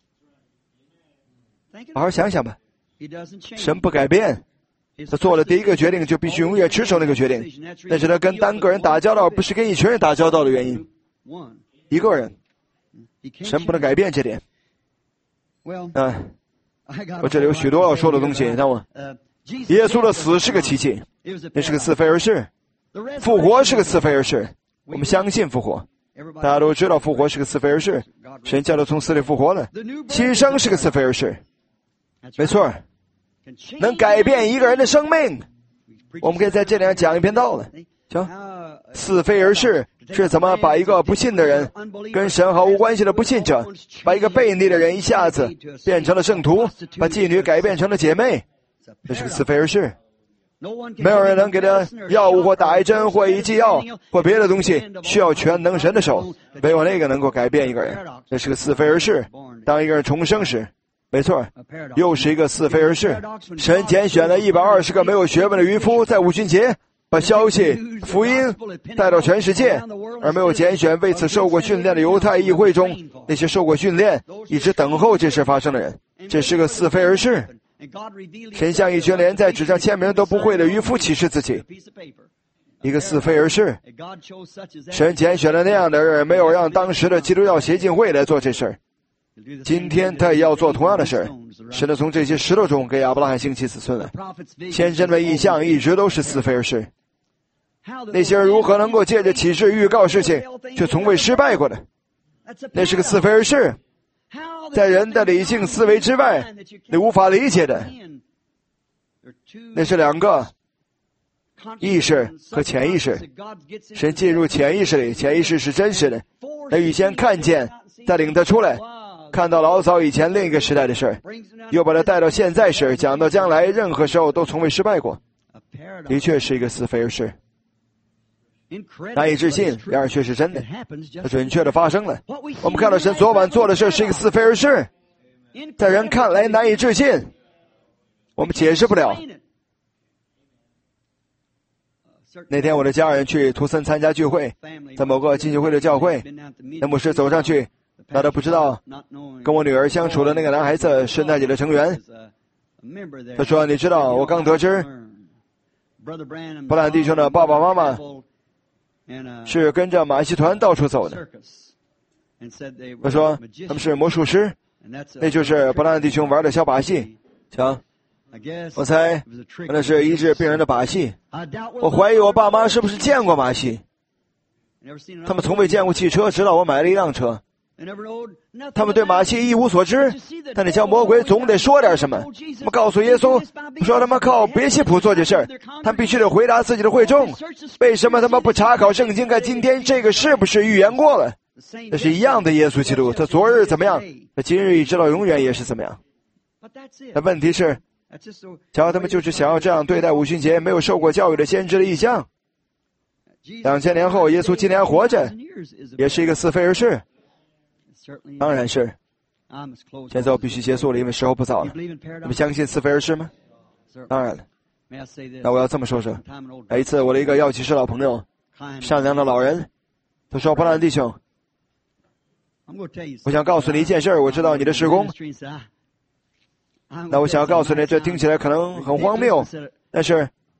S1: 好好想想吧。神不改变，他做了第一个决定就必须永远持守那个决定，那是他跟单个人打交道，而不是跟一群人打交道的原因。一个人，神不能改变这点。嗯，我这里有许多要说的东西，让我耶稣的死是个奇迹，那是个似非而是；复活是个似非而是。我们相信复活，大家都知道复活是个似非而是，神叫他从死里复活了。新生是个似非而是，没错，能改变一个人的生命。我们可以在这里上讲一篇道了。行，似非而是是怎么把一个不信的人，跟神毫无关系的不信者，把一个悖逆的人一下子变成了圣徒，把妓女改变成了姐妹，这是个似非而是。没有人能给他药物或打一针或一剂药或别的东西，需要全能神的手，唯有那个能够改变一个人，这是个似非而是。当一个人重生时，没错，又是一个似非而是。神拣选了一百二十个没有学问的渔夫，在五旬节把消息福音带到全世界，而没有拣选为此受过训练的犹太议会中那些受过训练一直等候这事发生的人，这是个似非而是。神向一群连在纸上签名都不会的渔夫启示自己，一个似非而是。神拣选了那样的人，没有让当时的基督教协进会来做这事儿，今天他也要做同样的事儿。神的从这些石头中给亚伯拉罕兴起子孙来。先知的意象一直都是似非而是。那些人如何能够借着启示预告事情，却从未失败过的？那是个似非而是，在人的理性思维之外，你无法理解的。那是两个意识和潜意识。神进入潜意识里，潜意识是真实的，他预先看见，带领他出来，看到老早以前另一个时代的事儿，又把他带到现在时，讲到将来，任何时候都从未失败过。的确是一个似非而是，难以置信，然而却是真的，它准确的发生了。我们看到神昨晚做的事是一个似非而是，在人看来难以置信，我们解释不了。那天我的家人去图森参加聚会，在某个浸信会的教会，那牧师走上去，那他不知道跟我女儿相处的那个男孩子是那里的成员。他说，你知道我刚得知布兰弟兄的爸爸妈妈是跟着马戏团到处走的。他说他们是魔术师，那就是布兰弟兄玩的小把戏。瞧，我猜那是医治病人的把戏。我怀疑我爸妈是不是见过马戏，他们从未见过汽车，直到我买了一辆车。他们对马戏一无所知，但你叫魔鬼总得说点什么。我们告诉耶稣说他们靠别西卜做这事儿，他们必须得回答自己的会众，为什么他们不查考圣经看今天这个是不是预言过了？这是一样的耶稣基督，他昨日怎么样，他今日一直到永远也是怎么样。但问题是，瞧，他们就是想要这样对待五旬节没有受过教育的先知的意象。两千年后耶稣今天还活着，也是一个似非而是。当然是。现在我必须结束了，因为时候不早了。你们相信似非而是吗？当然了。那我要这么说说，有一次我的一个药剂师老朋友，善良的老人，他说，布兰弟兄，我想告诉你一件事，我知道你的事工，那我想要告诉你，这听起来可能很荒谬，但是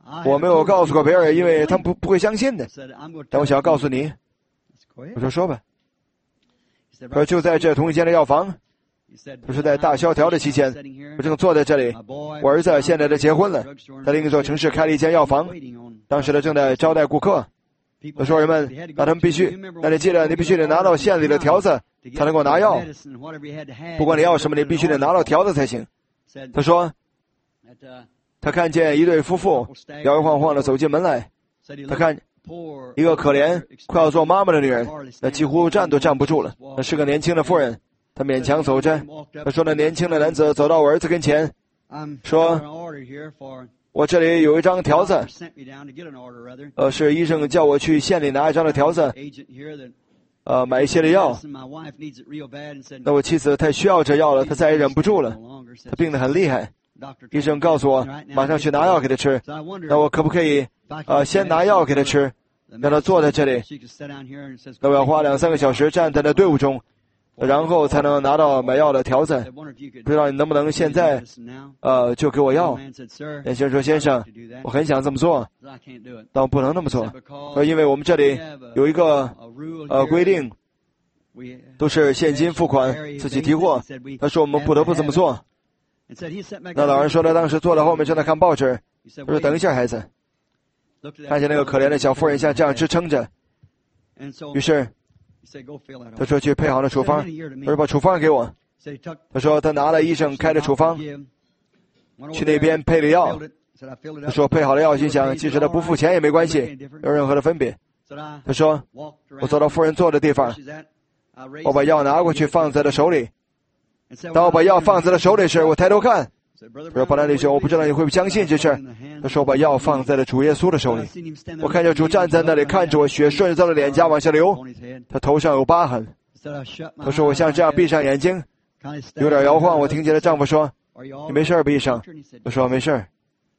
S1: 我没有告诉过别人，因为他们不不会相信的。但我想要告诉你，我说说吧。而就在这同一间的药房，不是在大萧条的期间，我正坐在这里。我儿子现在都结婚了，在另一座城市开了一间药房，当时呢正在招待顾客。我说人们，那他们必须，那你记得，你必须得拿到县里的条子才能够拿药。不管你要什么，你必须得拿到条子才行。他说，他看见一对夫妇摇摇晃晃地走进门来，他看一个可怜快要做妈妈的女人，那几乎站都站不住了。那是个年轻的妇人，她勉强走着。他说，那年轻的男子走到我儿子跟前，说，我这里有一张条子，呃，是医生叫我去县里拿一张的条子，呃，买一些的药。那我妻子太需要这药了，她再也忍不住了，她病得很厉害。医生告诉我马上去拿药给她吃。那我可不可以呃先拿药给她吃，让她坐在这里？那我要花两三个小时站在那队伍中，然后才能拿到买药的条子。不知道你能不能现在呃就给我药？年轻人说，先生，我很想这么做，但我不能那么做，呃因为我们这里有一个呃规定，都是现金付款，自己提货。他说我们不得不这么做。那老人说他当时坐在后面正在看报纸，他说等一下孩子，看见那个可怜的小妇人像这样支撑着，于是他说去配好了处方，他说把处方给我。他说他拿了医生开的处方，去那边配了药。他说配好了药，心想即使他不付钱也没关系，没有任何的分别。他说我走到妇人坐的地方，我把药拿过去放在了手里。当我把药放在了手里时，我抬头看，他说巴兰弟兄，我不知道你会不会相信这事。他说我把药放在了主耶稣的手里，我看见主站在那里看着我，血顺着他的脸颊往下流，他头上有疤痕。他说我像这样闭上眼睛，有点摇晃。我听见了丈夫说，你没事吧医生？我说没事。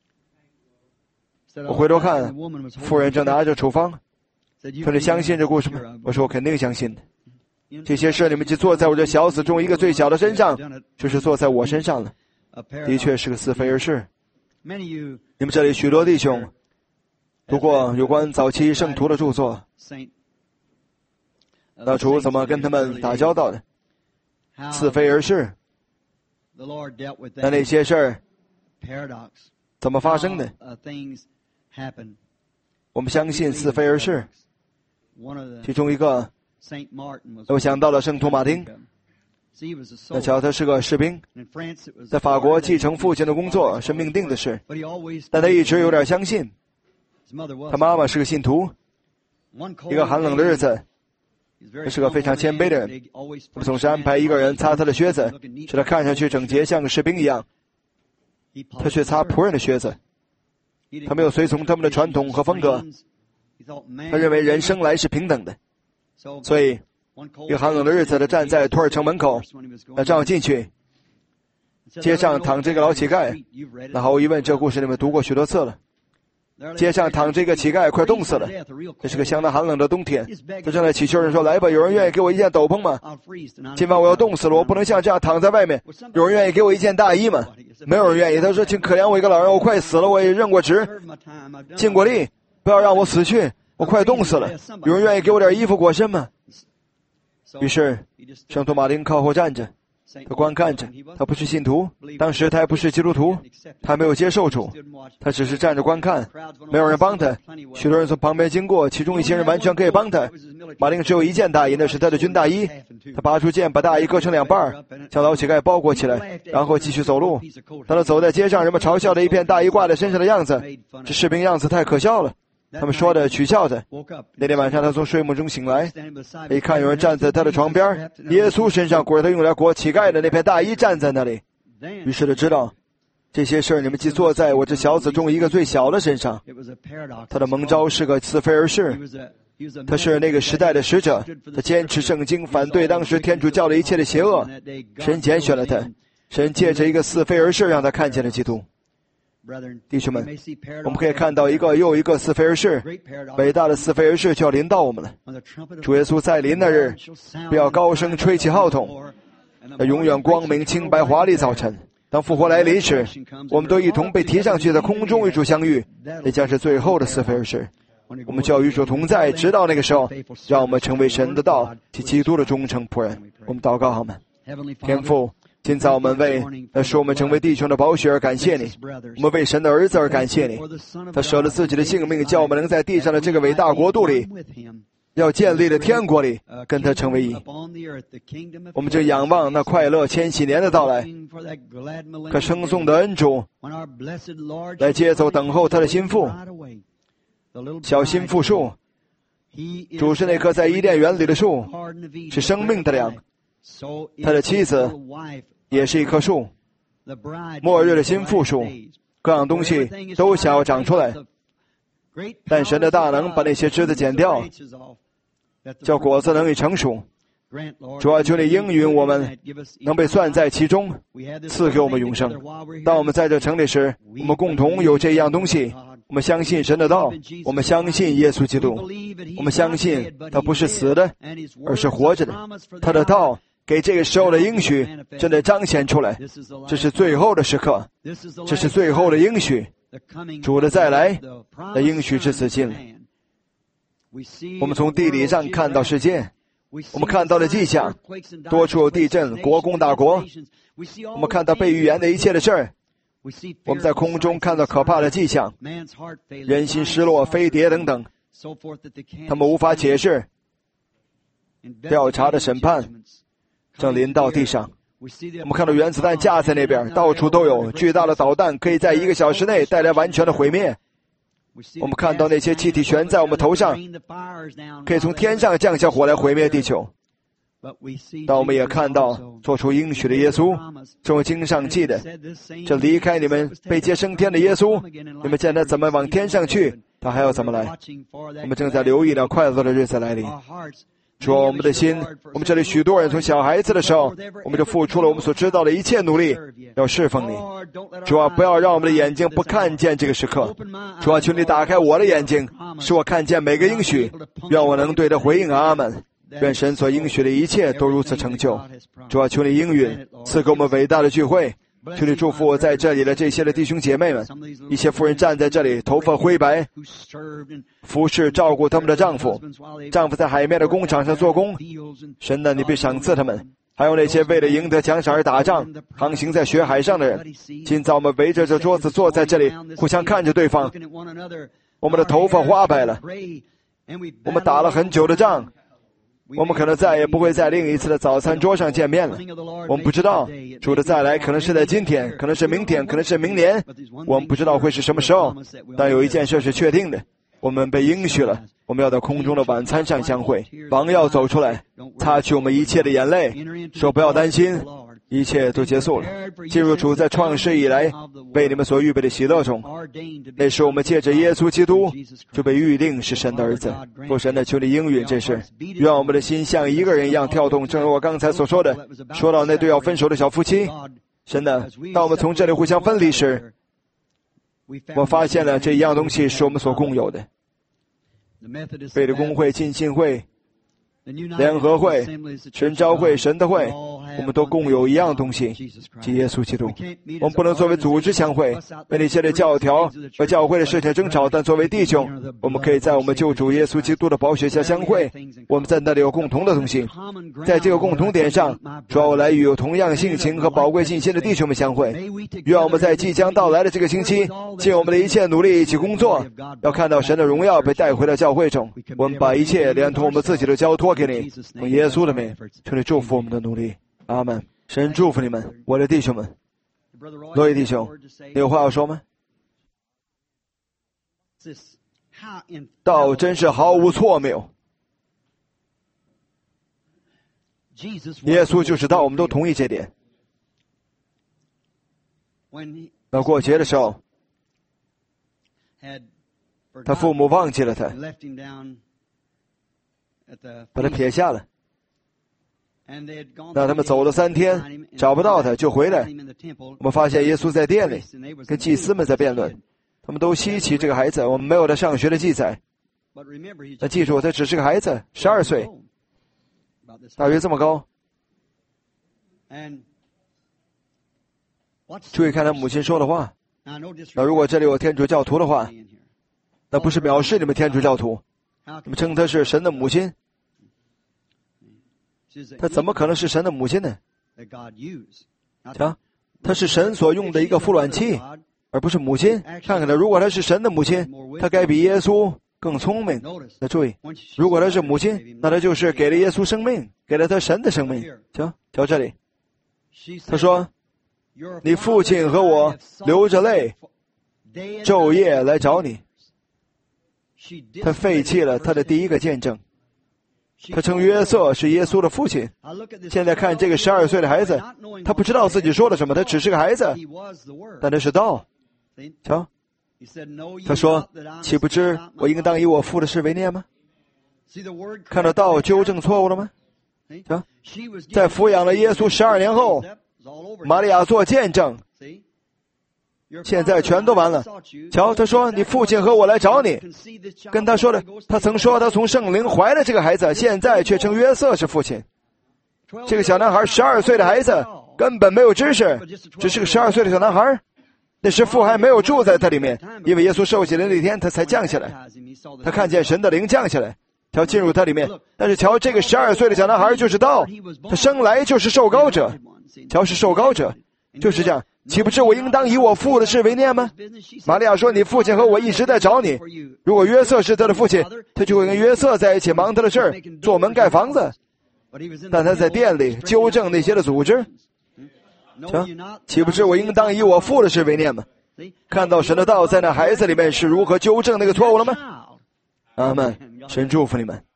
S1: 我回头看，妇人正拿着处方，说你相信这故事吗？我说我肯定相信的。这些事你们就做在我这小子中一个最小的身上，就是做在我身上了。的确是个似非而是。你们这里许多弟兄读过有关早期圣徒的著作，那主怎么跟他们打交道的？似非而是。那那些事儿怎么发生的？我们相信似非而是。其中一个我想到了圣徒马丁。那瞧，他是个士兵，在法国继承父亲的工作是命定的事，但他一直有点相信。他妈妈是个信徒。一个寒冷的日子，他是个非常谦卑的人，我们总是安排一个人擦他的靴子，使他看上去整洁，像个士兵一样。他却擦仆人的靴子，他没有随从他们的传统和风格。他认为人生来是平等的，所以一个寒冷的日子，他站在托尔城门口，那正要进去，街上躺着一个老乞丐。那毫无疑问，这个故事你们读过许多次了。街上躺着一个乞丐，快冻死了。这是个相当寒冷的冬天，他正在祈求人说，来吧，有人愿意给我一件斗篷吗？今晚我要冻死了，我不能像这样躺在外面。有人愿意给我一件大衣吗？没有人愿意。他说，请可怜我一个老人，我快死了，我也任过职，尽过力，不要让我死去，我快冻死了。有人愿意给我点衣服裹身吗？于是圣徒马丁靠后站着，他观看着。他不是信徒，当时他还不是基督徒，他没有接受主，他只是站着观看，没有人帮他。许多人从旁边经过，其中一些人完全可以帮他。马丁只有一件大衣，那是他的军大衣。他拔出剑，把大衣割成两半，将老乞丐包裹起来，然后继续走路。当他走在街上，人们嘲笑的一片大衣挂在身上的样子，这士兵样子太可笑了，他们说的取笑的。那天晚上他从睡梦中醒来，一看有人站在他的床边，耶稣身上裹着他用来裹乞丐的那片大衣站在那里。于是他知道，这些事儿你们既做在我这小子中一个最小的身上。他的蒙召是个似非而是，他是那个时代的使者，他坚持圣经，反对当时天主教的一切的邪恶。神拣选了他，神借着一个似非而是让他看见了基督。弟兄们，我们可以看到一个又一个似非而是，伟大的似非而是就要临到我们了。主耶稣再临那日，不要高声吹起号筒，那永远光明清白华丽早晨， 当复活来临时，我们都一同被提上去，在空中与主相遇，那将是最后的死非而事。我们就要与主同在，直到那个时候，让我们成为神的道及基督的忠诚仆人。我们祷告好吗？天父，今早我们为那使我们成为弟兄的宝血而感谢你，我们为神的儿子而感谢你，他舍了自己的性命，叫我们能在地上的这个伟大国度里，要建立的天国里跟他成为一。我们就仰望那快乐千禧年的到来，可称颂的恩主来接走等候他的心腹。小心腹树，主是那棵在伊甸园里的树，是生命的粮。他的妻子也是一棵树，末日的新腹树，各样东西都想要长出来，但神的大能把那些枝子剪掉，叫果子能以成熟。主啊，求你应允我们能被算在其中，赐给我们永生。当我们在这城里时，我们共同有这样东西。我们相信神的道，我们相信耶稣基督，我们相信他不是死的，而是活着的。他的道给这个时候的应许正在彰显出来，这是最后的时刻，这是最后的应许，主的再来的应许至此近了。我们从地理上看到世界，我们看到的迹象，多处有地震，国攻大国。我们看到被预言的一切的事儿，我们在空中看到可怕的迹象，人心失落、飞碟等等，他们无法解释。调查的审判正临到地上。我们看到原子弹架在那边，到处都有巨大的导弹，可以在一个小时内带来完全的毁灭。我们看到那些气体悬在我们头上，可以从天上降下火来毁灭地球。但我们也看到做出应许的耶稣，正如经上记的，这离开你们被接升天的耶稣，你们见他怎么往天上去，他还要怎么来。我们正在留意那快乐的日子来临。主啊，我们的心，我们这里许多人从小孩子的时候，我们就付出了我们所知道的一切努力，要侍奉你。主啊，不要让我们的眼睛不看见这个时刻。主啊，求你打开我的眼睛，使我看见每个应许，愿我能对他回应阿们。愿神所应许的一切都如此成就。主啊，求你应允，赐给我们伟大的聚会。求你祝福我在这里的这些的弟兄姐妹们，一些妇人站在这里，头发灰白，服侍照顾他们的丈夫，丈夫在海面的工厂上做工。神啊，你必赏赐他们。还有那些为了赢得奖赏而打仗、航行在血海上的人。今早我们围着这桌子坐在这里，互相看着对方。我们的头发花白了，我们打了很久的仗。我们可能再也不会在另一次的早餐桌上见面了。我们不知道主的再来可能是在今天，可能是明天，可能是明年。我们不知道会是什么时候，但有一件事是确定的，我们被应许了，我们要在空中的晚餐上相会。王要走出来，擦去我们一切的眼泪，说不要担心，一切都结束了。进入主在创世以来为你们所预备的喜乐中，那时我们借着耶稣基督就被预定是神的儿子。父神的，求你应允这事，愿我们的心像一个人一样跳动。正如我刚才所说的，说到那对要分手的小夫妻，神的，当我们从这里互相分离时，我发现了这一样东西是我们所共有的。贝的公会、浸信会、联合会、神召会、神的会，我们都共有一样东西，即耶稣基督。我们不能作为组织相会，为那些的教条和教会的事情争吵，但作为弟兄，我们可以在我们救主耶稣基督的宝血下相会。我们在那里有共同的东西，在这个共同点上，主要来与有同样性情和宝贵信心的弟兄们相会。愿我们在即将到来的这个星期，尽我们的一切努力一起工作，要看到神的荣耀被带回到教会中。我们把一切连同我们自己的交托给你，用耶稣的名，求你祝福我们的努力。阿们。神祝福你们，我的弟兄们。罗伊弟兄，你有话要说吗？道真是毫无错谬。耶稣就是道，我们都同意这点。到过节的时候，他父母忘记了他，把他撇下了。让他们走了三天，找不到他，就回来。我们发现耶稣在店里跟祭司们在辩论，他们都稀奇这个孩子，我们没有他上学的记载。但记住，他只是个孩子，十二岁，大约这么高。 注意看他母亲说的话。那如果这里有天主教徒的话，那不是藐视你们天主教徒，你们称她是神的母亲，她怎么可能是神的母亲呢？瞧，她是神所用的一个孵卵器，而不是母亲。看看她，如果她是神的母亲，她该比耶稣更聪明。那注意，如果她是母亲，那她就是给了耶稣生命，给了他神的生命。瞧，瞧这里，她说，你父亲和我流着泪昼夜来找你。他废弃了他的第一个见证，他称约瑟是耶稣的父亲。现在看这个十二岁的孩子，他不知道自己说了什么，他只是个孩子，但他是道。瞧，他说，岂不知我应当以我父的事为念吗？看到道纠正错误了吗？瞧，在抚养了耶稣十二年后，玛利亚做见证，现在全都完了。瞧，他说，你父亲和我来找你，跟他说的，他曾说他从圣灵怀了这个孩子，现在却称约瑟是父亲。这个小男孩十二岁的孩子根本没有知识，只是个十二岁的小男孩。那时父还没有住在他里面，因为耶稣受洗的那天他才降下来，他看见神的灵降下来，瞧进入他里面。但是瞧，这个十二岁的小男孩就是道，他生来就是受膏者，瞧是受膏者，就是这样。岂不知我应当以我父的事为念吗？玛利亚说，你父亲和我一直在找你。如果约瑟是他的父亲，他就会跟约瑟在一起忙他的事儿，做门盖房子。但他在店里纠正那些的组织。瞧，岂不知我应当以我父的事为念吗？看到神的道在那孩子里面是如何纠正那个错误了吗？阿们，神祝福你们。